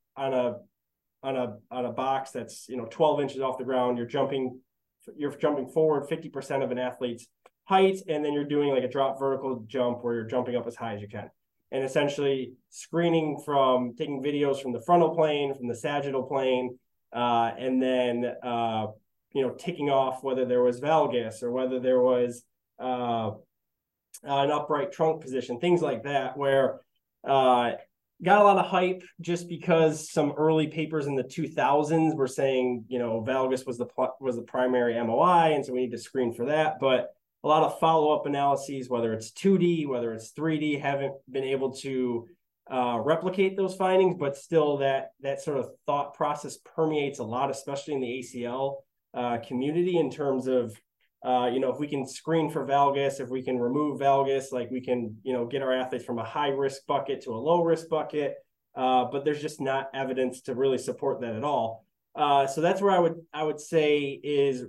C: a box that's 12 inches off the ground. You're jumping forward 50% of an athlete's height, and then you're doing, like, a drop vertical jump where you're jumping up as high as you can, and essentially screening from taking videos from the frontal plane, from the sagittal plane, and then ticking off whether there was valgus or whether there was an upright trunk position, things like that, where got a lot of hype just because some early papers in the 2000s were saying, valgus was the primary MOI, and so we need to screen for that. But a lot of follow-up analyses, whether it's 2D, whether it's 3D, haven't been able to replicate those findings. But still, that sort of thought process permeates a lot, especially in the ACL community, in terms of if we can screen for valgus, if we can remove valgus, like, we can, get our athletes from a high risk bucket to a low risk bucket. But there's just not evidence to really support that at all. So that's where I would say is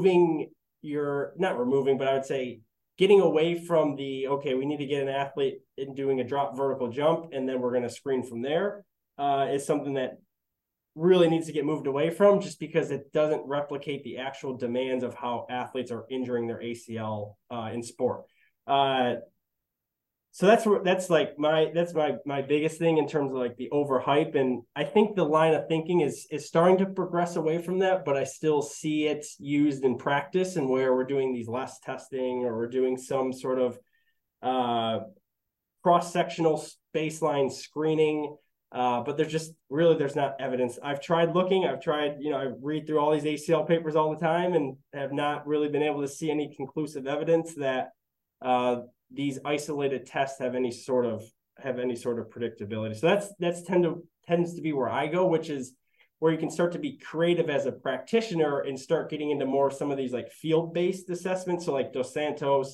C: I would say getting away from we need to get an athlete in doing a drop vertical jump, and then we're going to screen from there, is something that really needs to get moved away from, just because it doesn't replicate the actual demands of how athletes are injuring their ACL in sport. So that's my biggest thing in terms of like the overhype. And I think the line of thinking is starting to progress away from that, but I still see it used in practice, and where we're doing these less testing, or we're doing some sort of cross-sectional baseline screening. But there's not evidence. I've tried, I read through all these ACL papers all the time and have not really been able to see any conclusive evidence that these isolated tests have any sort of predictability. So tends to be where I go, which is where you can start to be creative as a practitioner and start getting into more some of these like field-based assessments. So like Dos Santos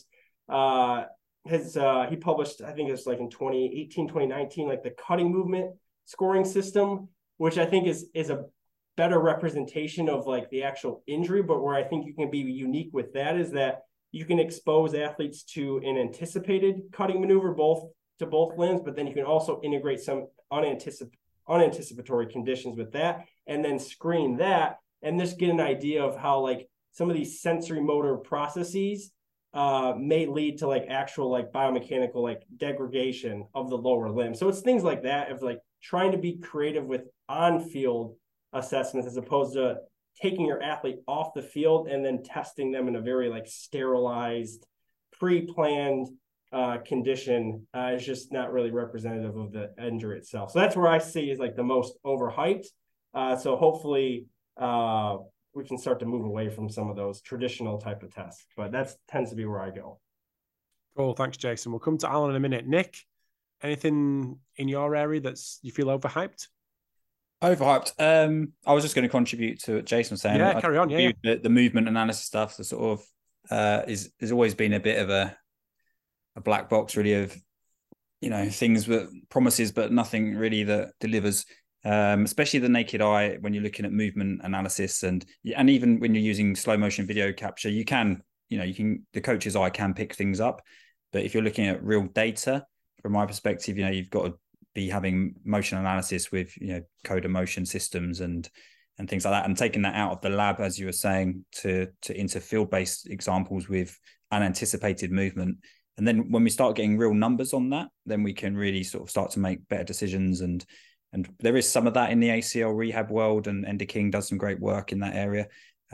C: he published, I think it's like in 2018, 2019, like the cutting movement scoring system, which I think is a better representation of like the actual injury. But where I think you can be unique with that is that you can expose athletes to an anticipated cutting maneuver to both limbs, but then you can also integrate some unanticipatory conditions with that, and then screen that, and just get an idea of how like some of these sensory motor processes may lead to like actual like biomechanical like degradation of the lower limb. So it's things like that, of like trying to be creative with on-field assessments, as opposed to taking your athlete off the field and then testing them in a very like sterilized, pre-planned condition. Is just not really representative of the injury itself. So that's where I see is like the most overhyped. So hopefully we can start to move away from some of those traditional type of tests, but that tends to be where I go.
B: Cool. Thanks, Jason. We'll come to Alan in a minute. Nick, anything in your area that's you feel overhyped?
D: Overhyped. I was just going to contribute to what Jason was saying.
B: Yeah, carry on. Yeah.
D: The movement analysis stuff, the sort of has always been a bit of a black box, really, of things that promises but nothing really that delivers. Especially the naked eye, when you're looking at movement analysis, and even when you're using slow motion video capture, the coach's eye can pick things up. But if you're looking at real data, from my perspective, you've got to be having motion analysis with Coda motion systems and things like that, and taking that out of the lab, as you were saying, to into field-based examples with unanticipated movement. And then when we start getting real numbers on that, then we can really sort of start to make better decisions. And there is some of that in the ACL rehab world, and Enda King does some great work in that area.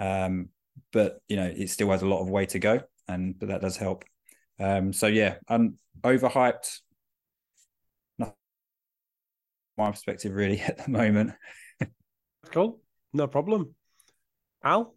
D: But it still has a lot of way to go, but that does help. So yeah, I'm overhyped. Not my perspective really at the moment.
B: Cool, no problem. Al?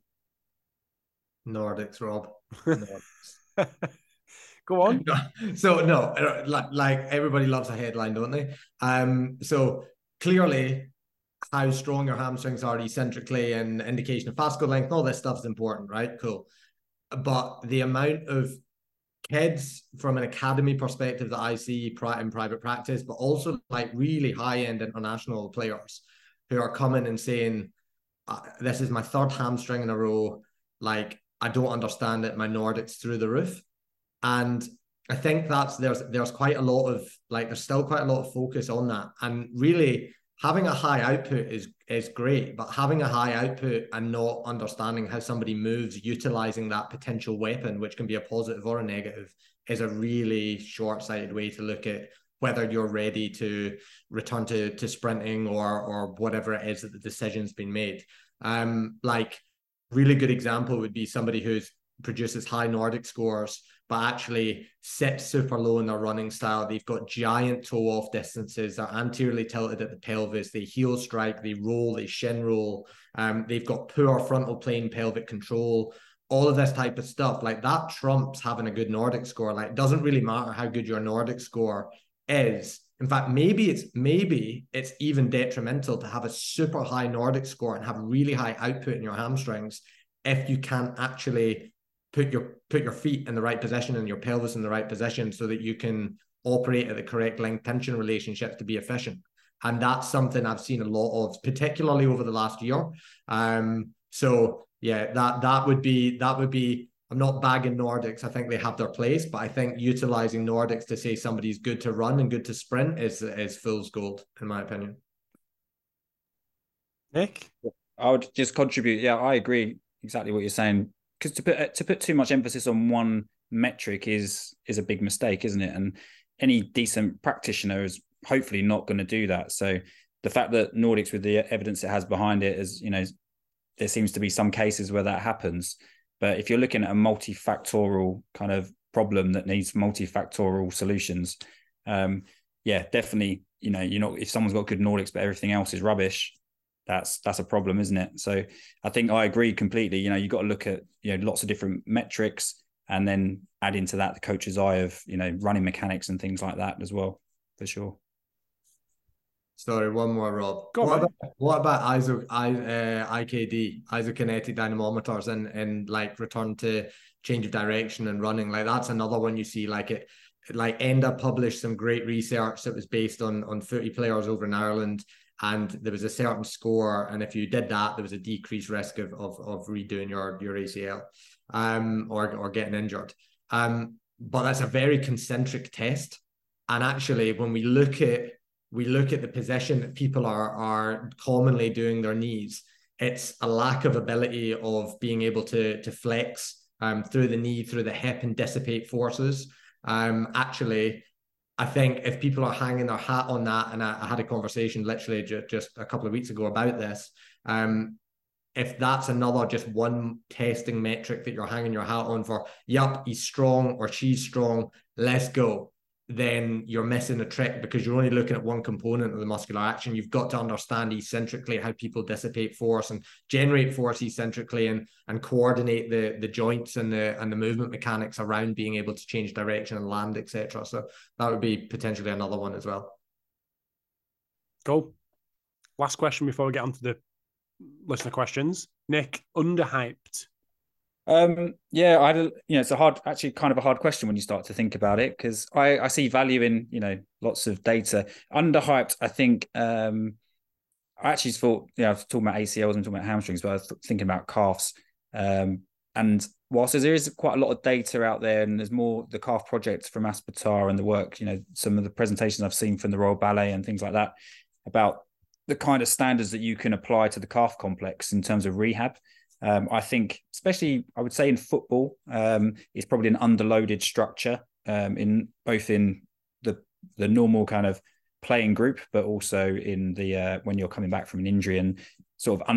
A: Nordics, Rob. Nordics.
B: Go on.
A: So no, like everybody loves a headline, don't they? So clearly, how strong your hamstrings are eccentrically and indication of fascicle length, all this stuff is important, right? Cool. But the amount of kids from an academy perspective that I see in private practice, but also like really high-end international players who are coming and saying, this is my third hamstring in a row. Like, I don't understand it. My Nordics through the roof. And I think there's quite a lot of there's still quite a lot of focus on that. And really having a high output is great, but having a high output and not understanding how somebody moves, utilizing that potential weapon, which can be a positive or a negative, is a really short-sighted way to look at whether you're ready to return to sprinting or whatever it is that the decision's been made. Like really good example would be somebody who produces high Nordic scores, but actually sits super low in their running style. They've got giant toe off distances. They're anteriorly tilted at the pelvis. They heel strike, they roll, they shin roll. They've got poor frontal plane pelvic control. All of this type of stuff, like that trumps having a good Nordic score. Like, it doesn't really matter how good your Nordic score is. In fact, maybe it's even detrimental to have a super high Nordic score and have really high output in your hamstrings if you can't actually put your feet in the right position and your pelvis in the right position so that you can operate at the correct length tension relationships to be efficient. And that's something I've seen a lot of, particularly over the last year. So yeah, that would be, I'm not bagging Nordics. I think they have their place, but I think utilizing Nordics to say somebody's good to run and good to sprint is fool's gold, in my opinion.
B: Nick?
D: I would just contribute. Yeah, I agree exactly what you're saying. Because to put too much emphasis on one metric is a big mistake, isn't it? And any decent practitioner is hopefully not going to do that. So the fact that Nordics, with the evidence it has behind it, is, there seems to be some cases where that happens. But if you're looking at a multifactorial kind of problem that needs multifactorial solutions, definitely, you're not, if someone's got good Nordics but everything else is rubbish, that's a problem, isn't it? So I think I agree completely. You've got to look at lots of different metrics, and then add into that the coach's eye of running mechanics and things like that as well, for sure.
A: Sorry, one more, Rob. What about IKD, isokinetic dynamometers, and like return to change of direction and running? Like that's another one you see. Like Enda published some great research that was based on footy players over in Ireland, and there was a certain score, and if you did that, there was a decreased risk of redoing your ACL, or getting injured. But that's a very concentric test, and actually, when we look at the position that people are commonly doing their knees, it's a lack of ability of being able to flex through the knee, through the hip, and dissipate forces. Actually, I think if people are hanging their hat on that, and I had a conversation literally just a couple of weeks ago about this, if that's another just one testing metric that you're hanging your hat on for, yep, he's strong or she's strong, let's go, then you're missing a trick, because you're only looking at one component of the muscular action. You've got to understand eccentrically how people dissipate force and generate force eccentrically, and coordinate the joints and the movement mechanics around being able to change direction and land, etc. So that would be potentially another one as well.
B: Cool. Last question before we get on to the listener questions. Nick, underhyped?
D: It's a hard question when you start to think about it, because I see value in lots of data. Underhyped, I think. I actually thought, I was talking about ACLs and talking about hamstrings, but I was thinking about calves. And whilst there is quite a lot of data out there, and there's more, the calf project from Aspetar and the work, some of the presentations I've seen from the Royal Ballet and things like that, about the kind of standards that you can apply to the calf complex in terms of rehab. I think, especially, I would say in football, it's probably an underloaded structure, in both in the normal kind of playing group, but also in the when you're coming back from an injury, and sort of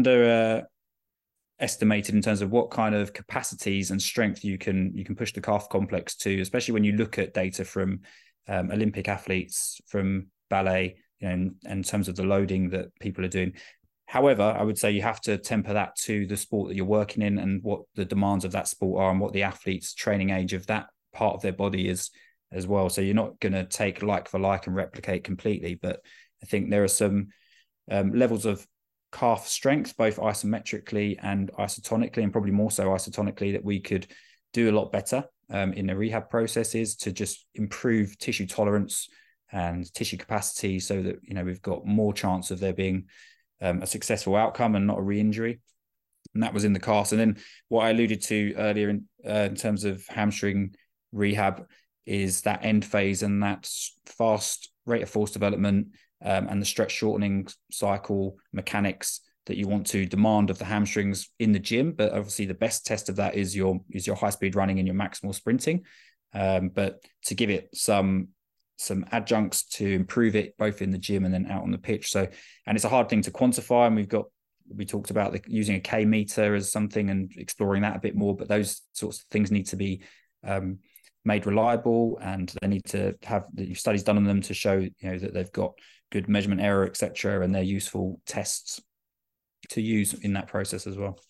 D: underestimated in terms of what kind of capacities and strength you can push the calf complex to, especially when you look at data from Olympic athletes, from ballet, in terms of the loading that people are doing. However, I would say you have to temper that to the sport that you're working in, and what the demands of that sport are, and what the athlete's training age of that part of their body is as well. So you're not going to take like for like and replicate completely. But I think there are some levels of calf strength, both isometrically and isotonically, and probably more so isotonically, that we could do a lot better in the rehab processes to just improve tissue tolerance and tissue capacity, so that we've got more chance of there being a successful outcome and not a re-injury. And that was in the calves. And then what I alluded to earlier in terms of hamstring rehab is that end phase, and that fast rate of force development, and the stretch shortening cycle mechanics that you want to demand of the hamstrings in the gym. But obviously the best test of that is your high speed running and your maximal sprinting. But to give it some adjuncts to improve it both in the gym and then out on the pitch. So, and it's a hard thing to quantify, and we talked about using a K meter as something and exploring that a bit more, but those sorts of things need to be made reliable, and they need to have the studies done on them to show that they've got good measurement error, etc., and they're useful tests to use in that process as well.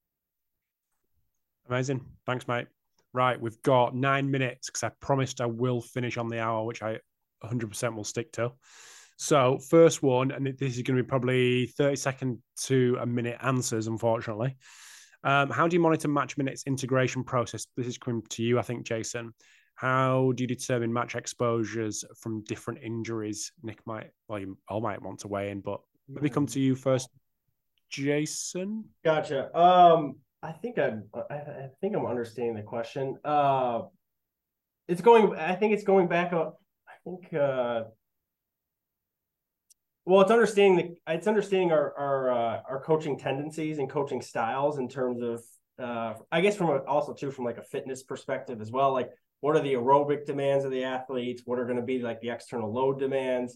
B: Amazing. Thanks, mate. Right, we've got 9 minutes, because I promised I will finish on the hour, which I 100% will stick to. So first one, and this is going to be probably 30-second to a minute answers, unfortunately. How do you monitor match minutes integration process? This is coming to you, I think, Jason. How do you determine match exposures from different injuries? Nick might, well, you all might want to weigh in, but maybe come to you first, Jason.
C: Gotcha. I think I'm understanding the question. It's going back up. It's understanding our coaching tendencies and coaching styles in terms of I guess also from like a fitness perspective as well. Like, what are the aerobic demands of the athletes? What are going to be like the external load demands?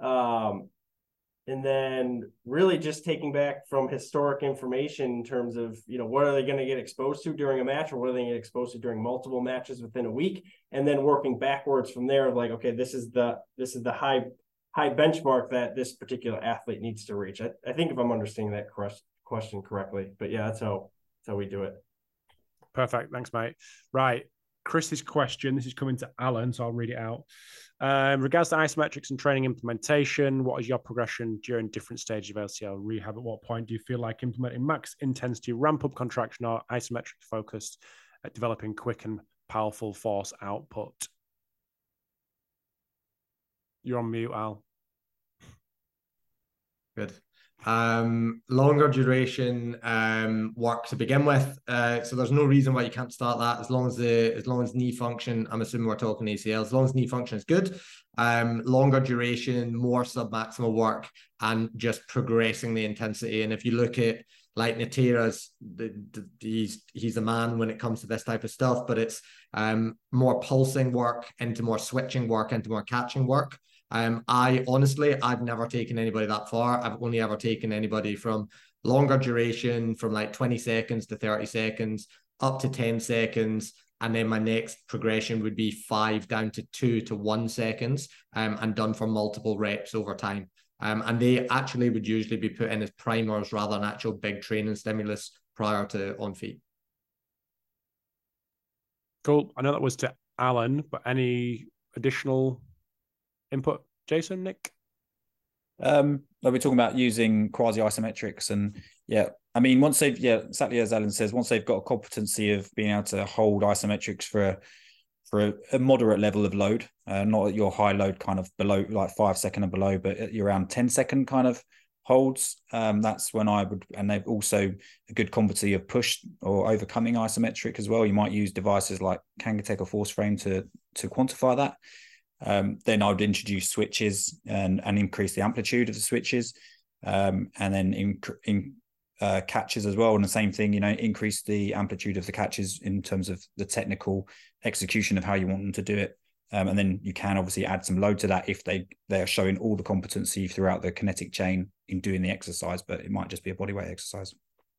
C: And then really just taking back from historic information in terms of, what are they going to get exposed to during a match, or what are they going to get exposed to during multiple matches within a week? And then working backwards from there of like, okay, this is the high benchmark that this particular athlete needs to reach. I think if I'm understanding that question correctly, but yeah, that's how we do it.
B: Perfect. Thanks, mate. Right. Chris's question, this is coming to Alan, so I'll read it out. In regards to isometrics and training implementation, what is your progression during different stages of LCL rehab? At what point do you feel like implementing max intensity ramp up contraction or isometric focused at developing quick and powerful force output? You're on mute, Al.
A: Good. Longer duration work to begin with, so there's no reason why you can't start that as long as knee function, I'm assuming we're talking ACL, as long as knee function is good. Longer duration, more submaximal work, and just progressing the intensity. And if you look at like Natera's, he's a man when it comes to this type of stuff, but it's more pulsing work into more switching work into more catching work. I've never taken anybody that far. I've only ever taken anybody from longer duration, from like 20 seconds to 30 seconds, up to 10 seconds. And then my next progression would be 5 down to 2 to 1 seconds, and done for multiple reps over time. And they actually would usually be put in as primers rather than actual big training stimulus prior to on feet.
B: Cool. I know that was to Alan, but any additional input, Jason, Nick?
D: We're talking about using quasi isometrics, and I mean, once they've exactly as Alan says, once they've got a competency of being able to hold isometrics for a moderate level of load, not at your high load kind of below like 5 second and below, but at your around 10 second kind of holds, that's when I would. And they've also a good competency of push or overcoming isometric as well. You might use devices like Kangatech or Force Frame to quantify that. Then I would introduce switches and increase the amplitude of the switches, and then in catches as well. And the same thing, increase the amplitude of the catches in terms of the technical execution of how you want them to do it. And then you can obviously add some load to that if they're showing all the competency throughout the kinetic chain in doing the exercise, but it might just be a bodyweight exercise.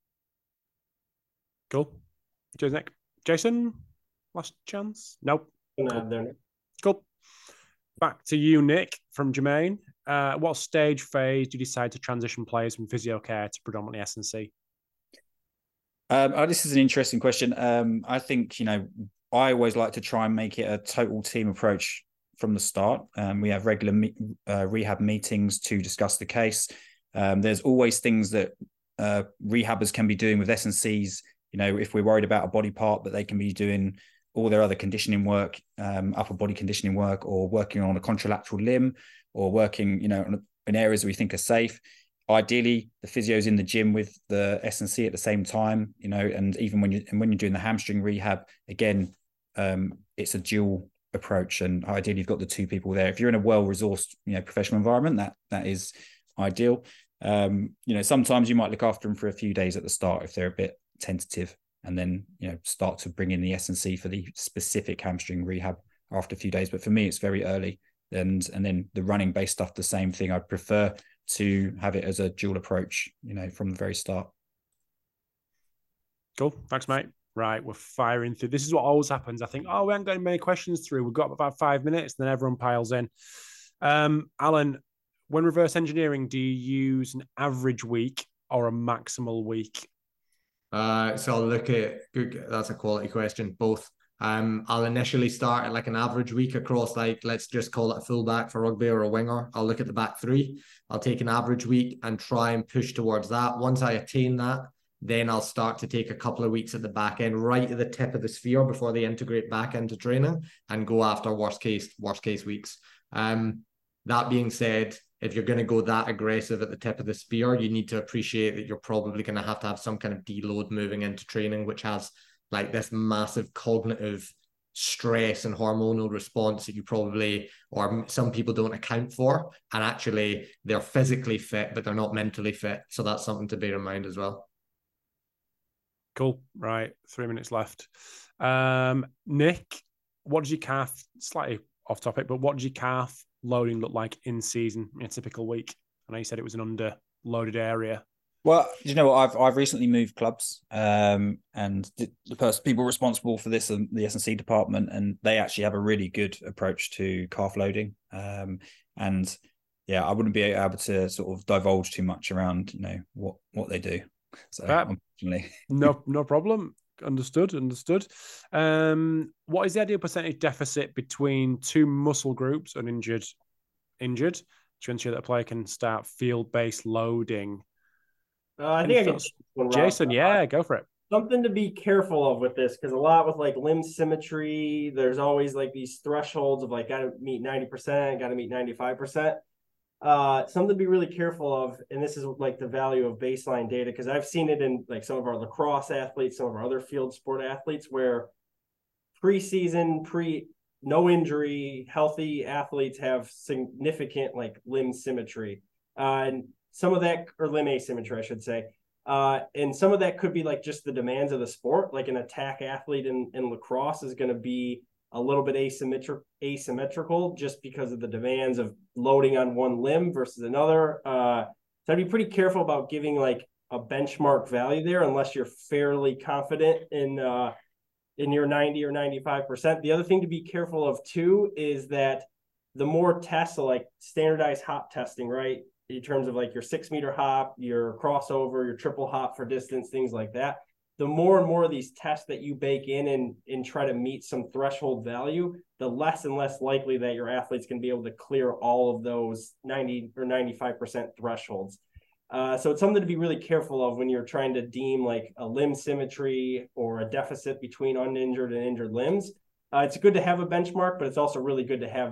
B: Cool. Cheers, Nick. Jason, last chance? Nope. Cool. Back to you, Nick, from Jermaine. What stage phase do you decide to transition players from physio care to predominantly S&C?
D: This is an interesting question. I think, I always like to try and make it a total team approach from the start. We have regular rehab meetings to discuss the case. There's always things that rehabbers can be doing with S&Cs. If we're worried about a body part, but they can be doing all their other conditioning work, upper body conditioning work, or working on a contralateral limb, or working, in areas we think are safe. Ideally, the physio's in the gym with the S&C at the same time, and even when you're doing the hamstring rehab, again, it's a dual approach, and ideally you've got the two people there. If you're in a well-resourced, professional environment, that is ideal. Sometimes you might look after them for a few days at the start if they're a bit tentative, and then start to bring in the S&C for the specific hamstring rehab after a few days. But for me, it's very early, and then the running based stuff, the same thing. I prefer to have it as a dual approach, from the very start.
B: Cool. Thanks, mate. Right, we're firing through. This is what always happens. I think, we haven't got many questions through. We've got about 5 minutes, and then everyone piles in. Alan, when reverse engineering, do you use an average week or a maximal week?
A: So I'll look at, that's a quality question, both. I'll initially start at like an average week across, like, let's just call it a fullback for rugby or a winger. I'll look at the back three. I'll take an average week and try and push towards that. Once I attain that, then I'll start to take a couple of weeks at the back end, right at the tip of the sphere before they integrate back into training, and go after worst case weeks. That being said, if you're going to go that aggressive at the tip of the spear, you need to appreciate that you're probably going to have some kind of deload moving into training, which has like this massive cognitive stress and hormonal response that you probably, or some people don't account for. And actually they're physically fit, but they're not mentally fit. So that's something to bear in mind as well.
B: Cool. Right. 3 minutes left. Nick, what does your calf, slightly off topic, but what does your calf loading look like in season in a typical week? I know you said it was an underloaded area.
D: Well, you know what? I've recently moved clubs, and the people responsible for this are the S&C department, and they actually have a really good approach to calf loading. And yeah, I wouldn't be able to sort of divulge too much around, what they do. So unfortunately,
B: no problem. Understood. What is the ideal percentage deficit between two muscle groups, uninjured, injured, to ensure that a player can start field-based loading?
C: I think I can.
B: Jason, go for it.
C: Something to be careful of with this, because a lot with like limb symmetry, there's always like these thresholds of like got to meet 90%, got to meet 95%. Something to be really careful of, and this is like the value of baseline data, because I've seen it in like some of our lacrosse athletes, some of our other field sport athletes, where preseason, no injury, healthy athletes have significant like limb symmetry, and some of that, or limb asymmetry, I should say. And some of that could be like just the demands of the sport. Like an attack athlete in lacrosse is going to be a little bit asymmetrical just because of the demands of loading on one limb versus another. So I'd be pretty careful about giving like a benchmark value there unless you're fairly confident in your 90 or 95%. The other thing to be careful of too is that the more tests, so like standardized hop testing, right? In terms of like your 6 meter hop, your crossover, your triple hop for distance, things like that. The more and more of these tests that you bake in and try to meet some threshold value, the less and less likely that your athletes can be able to clear all of those 90 or 95% thresholds. So it's something to be really careful of when you're trying to deem like a limb symmetry or a deficit between uninjured and injured limbs. It's good to have a benchmark, but it's also really good to have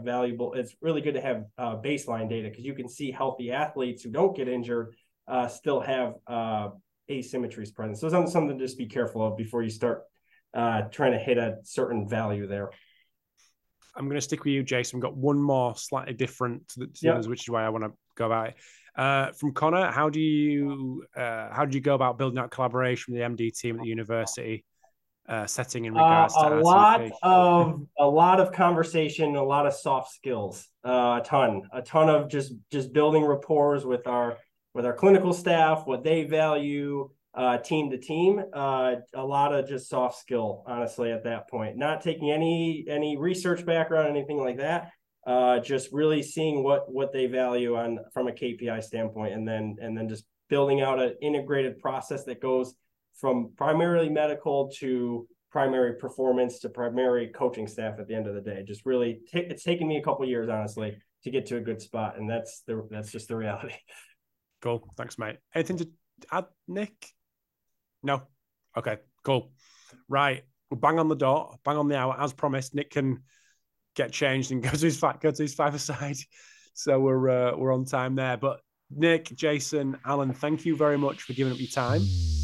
C: baseline data, because you can see healthy athletes who don't get injured still have asymmetries present. So it's something to just be careful of before you start trying to hit a certain value there.
B: I'm going to stick with you, Jason. We've got one more slightly different to the others, which is why I want to go about it. From Connor, how do you go about building out collaboration with the MD team at the university? Setting in regards to
C: a lot of conversation, a lot of soft skills, a ton of just building rapport with our clinical staff, what they value, team to team, a lot of just soft skill, honestly, at that point. Not taking any research background, anything like that. Just really seeing what they value from a KPI standpoint, and then just building out an integrated process that goes from primarily medical to primary performance to primary coaching staff at the end of the day. Just really, it's taken me a couple of years, honestly, to get to a good spot. And that's just the reality.
B: Cool. Thanks, mate. Anything to add, Nick? No? Okay, cool. Right. We'll bang on the dot, bang on the hour. As promised, Nick can get changed and go to his 5-a-side. So we're on time there. But Nick, Jason, Alan, thank you very much for giving up your time.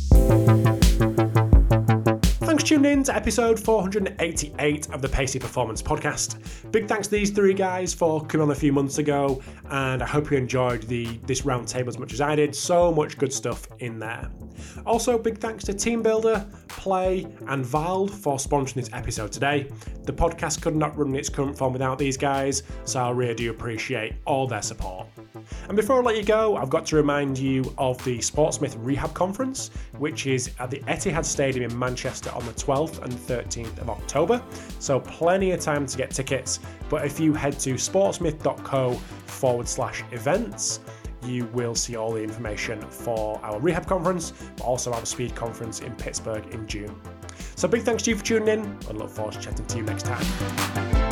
B: Thanks for tuning in to episode 488 of the Pacey Performance Podcast. Big thanks to these three guys for coming on a few months ago, and I hope you enjoyed this roundtable as much as I did. So much good stuff in there. Also, big thanks to TeamBuildr, Play, and Vald for sponsoring this episode today. The podcast could not run in its current form without these guys, so I really do appreciate all their support. And before I let you go, I've got to remind you of the Sportsmith Rehab Conference, which is at the Etihad Stadium in Manchester on the 12th and 13th of October. So plenty of time to get tickets. But if you head to sportsmith.co/events, you will see all the information for our rehab conference, but also our speed conference in Pittsburgh in June. So big thanks to you for tuning in, and look forward to chatting to you next time.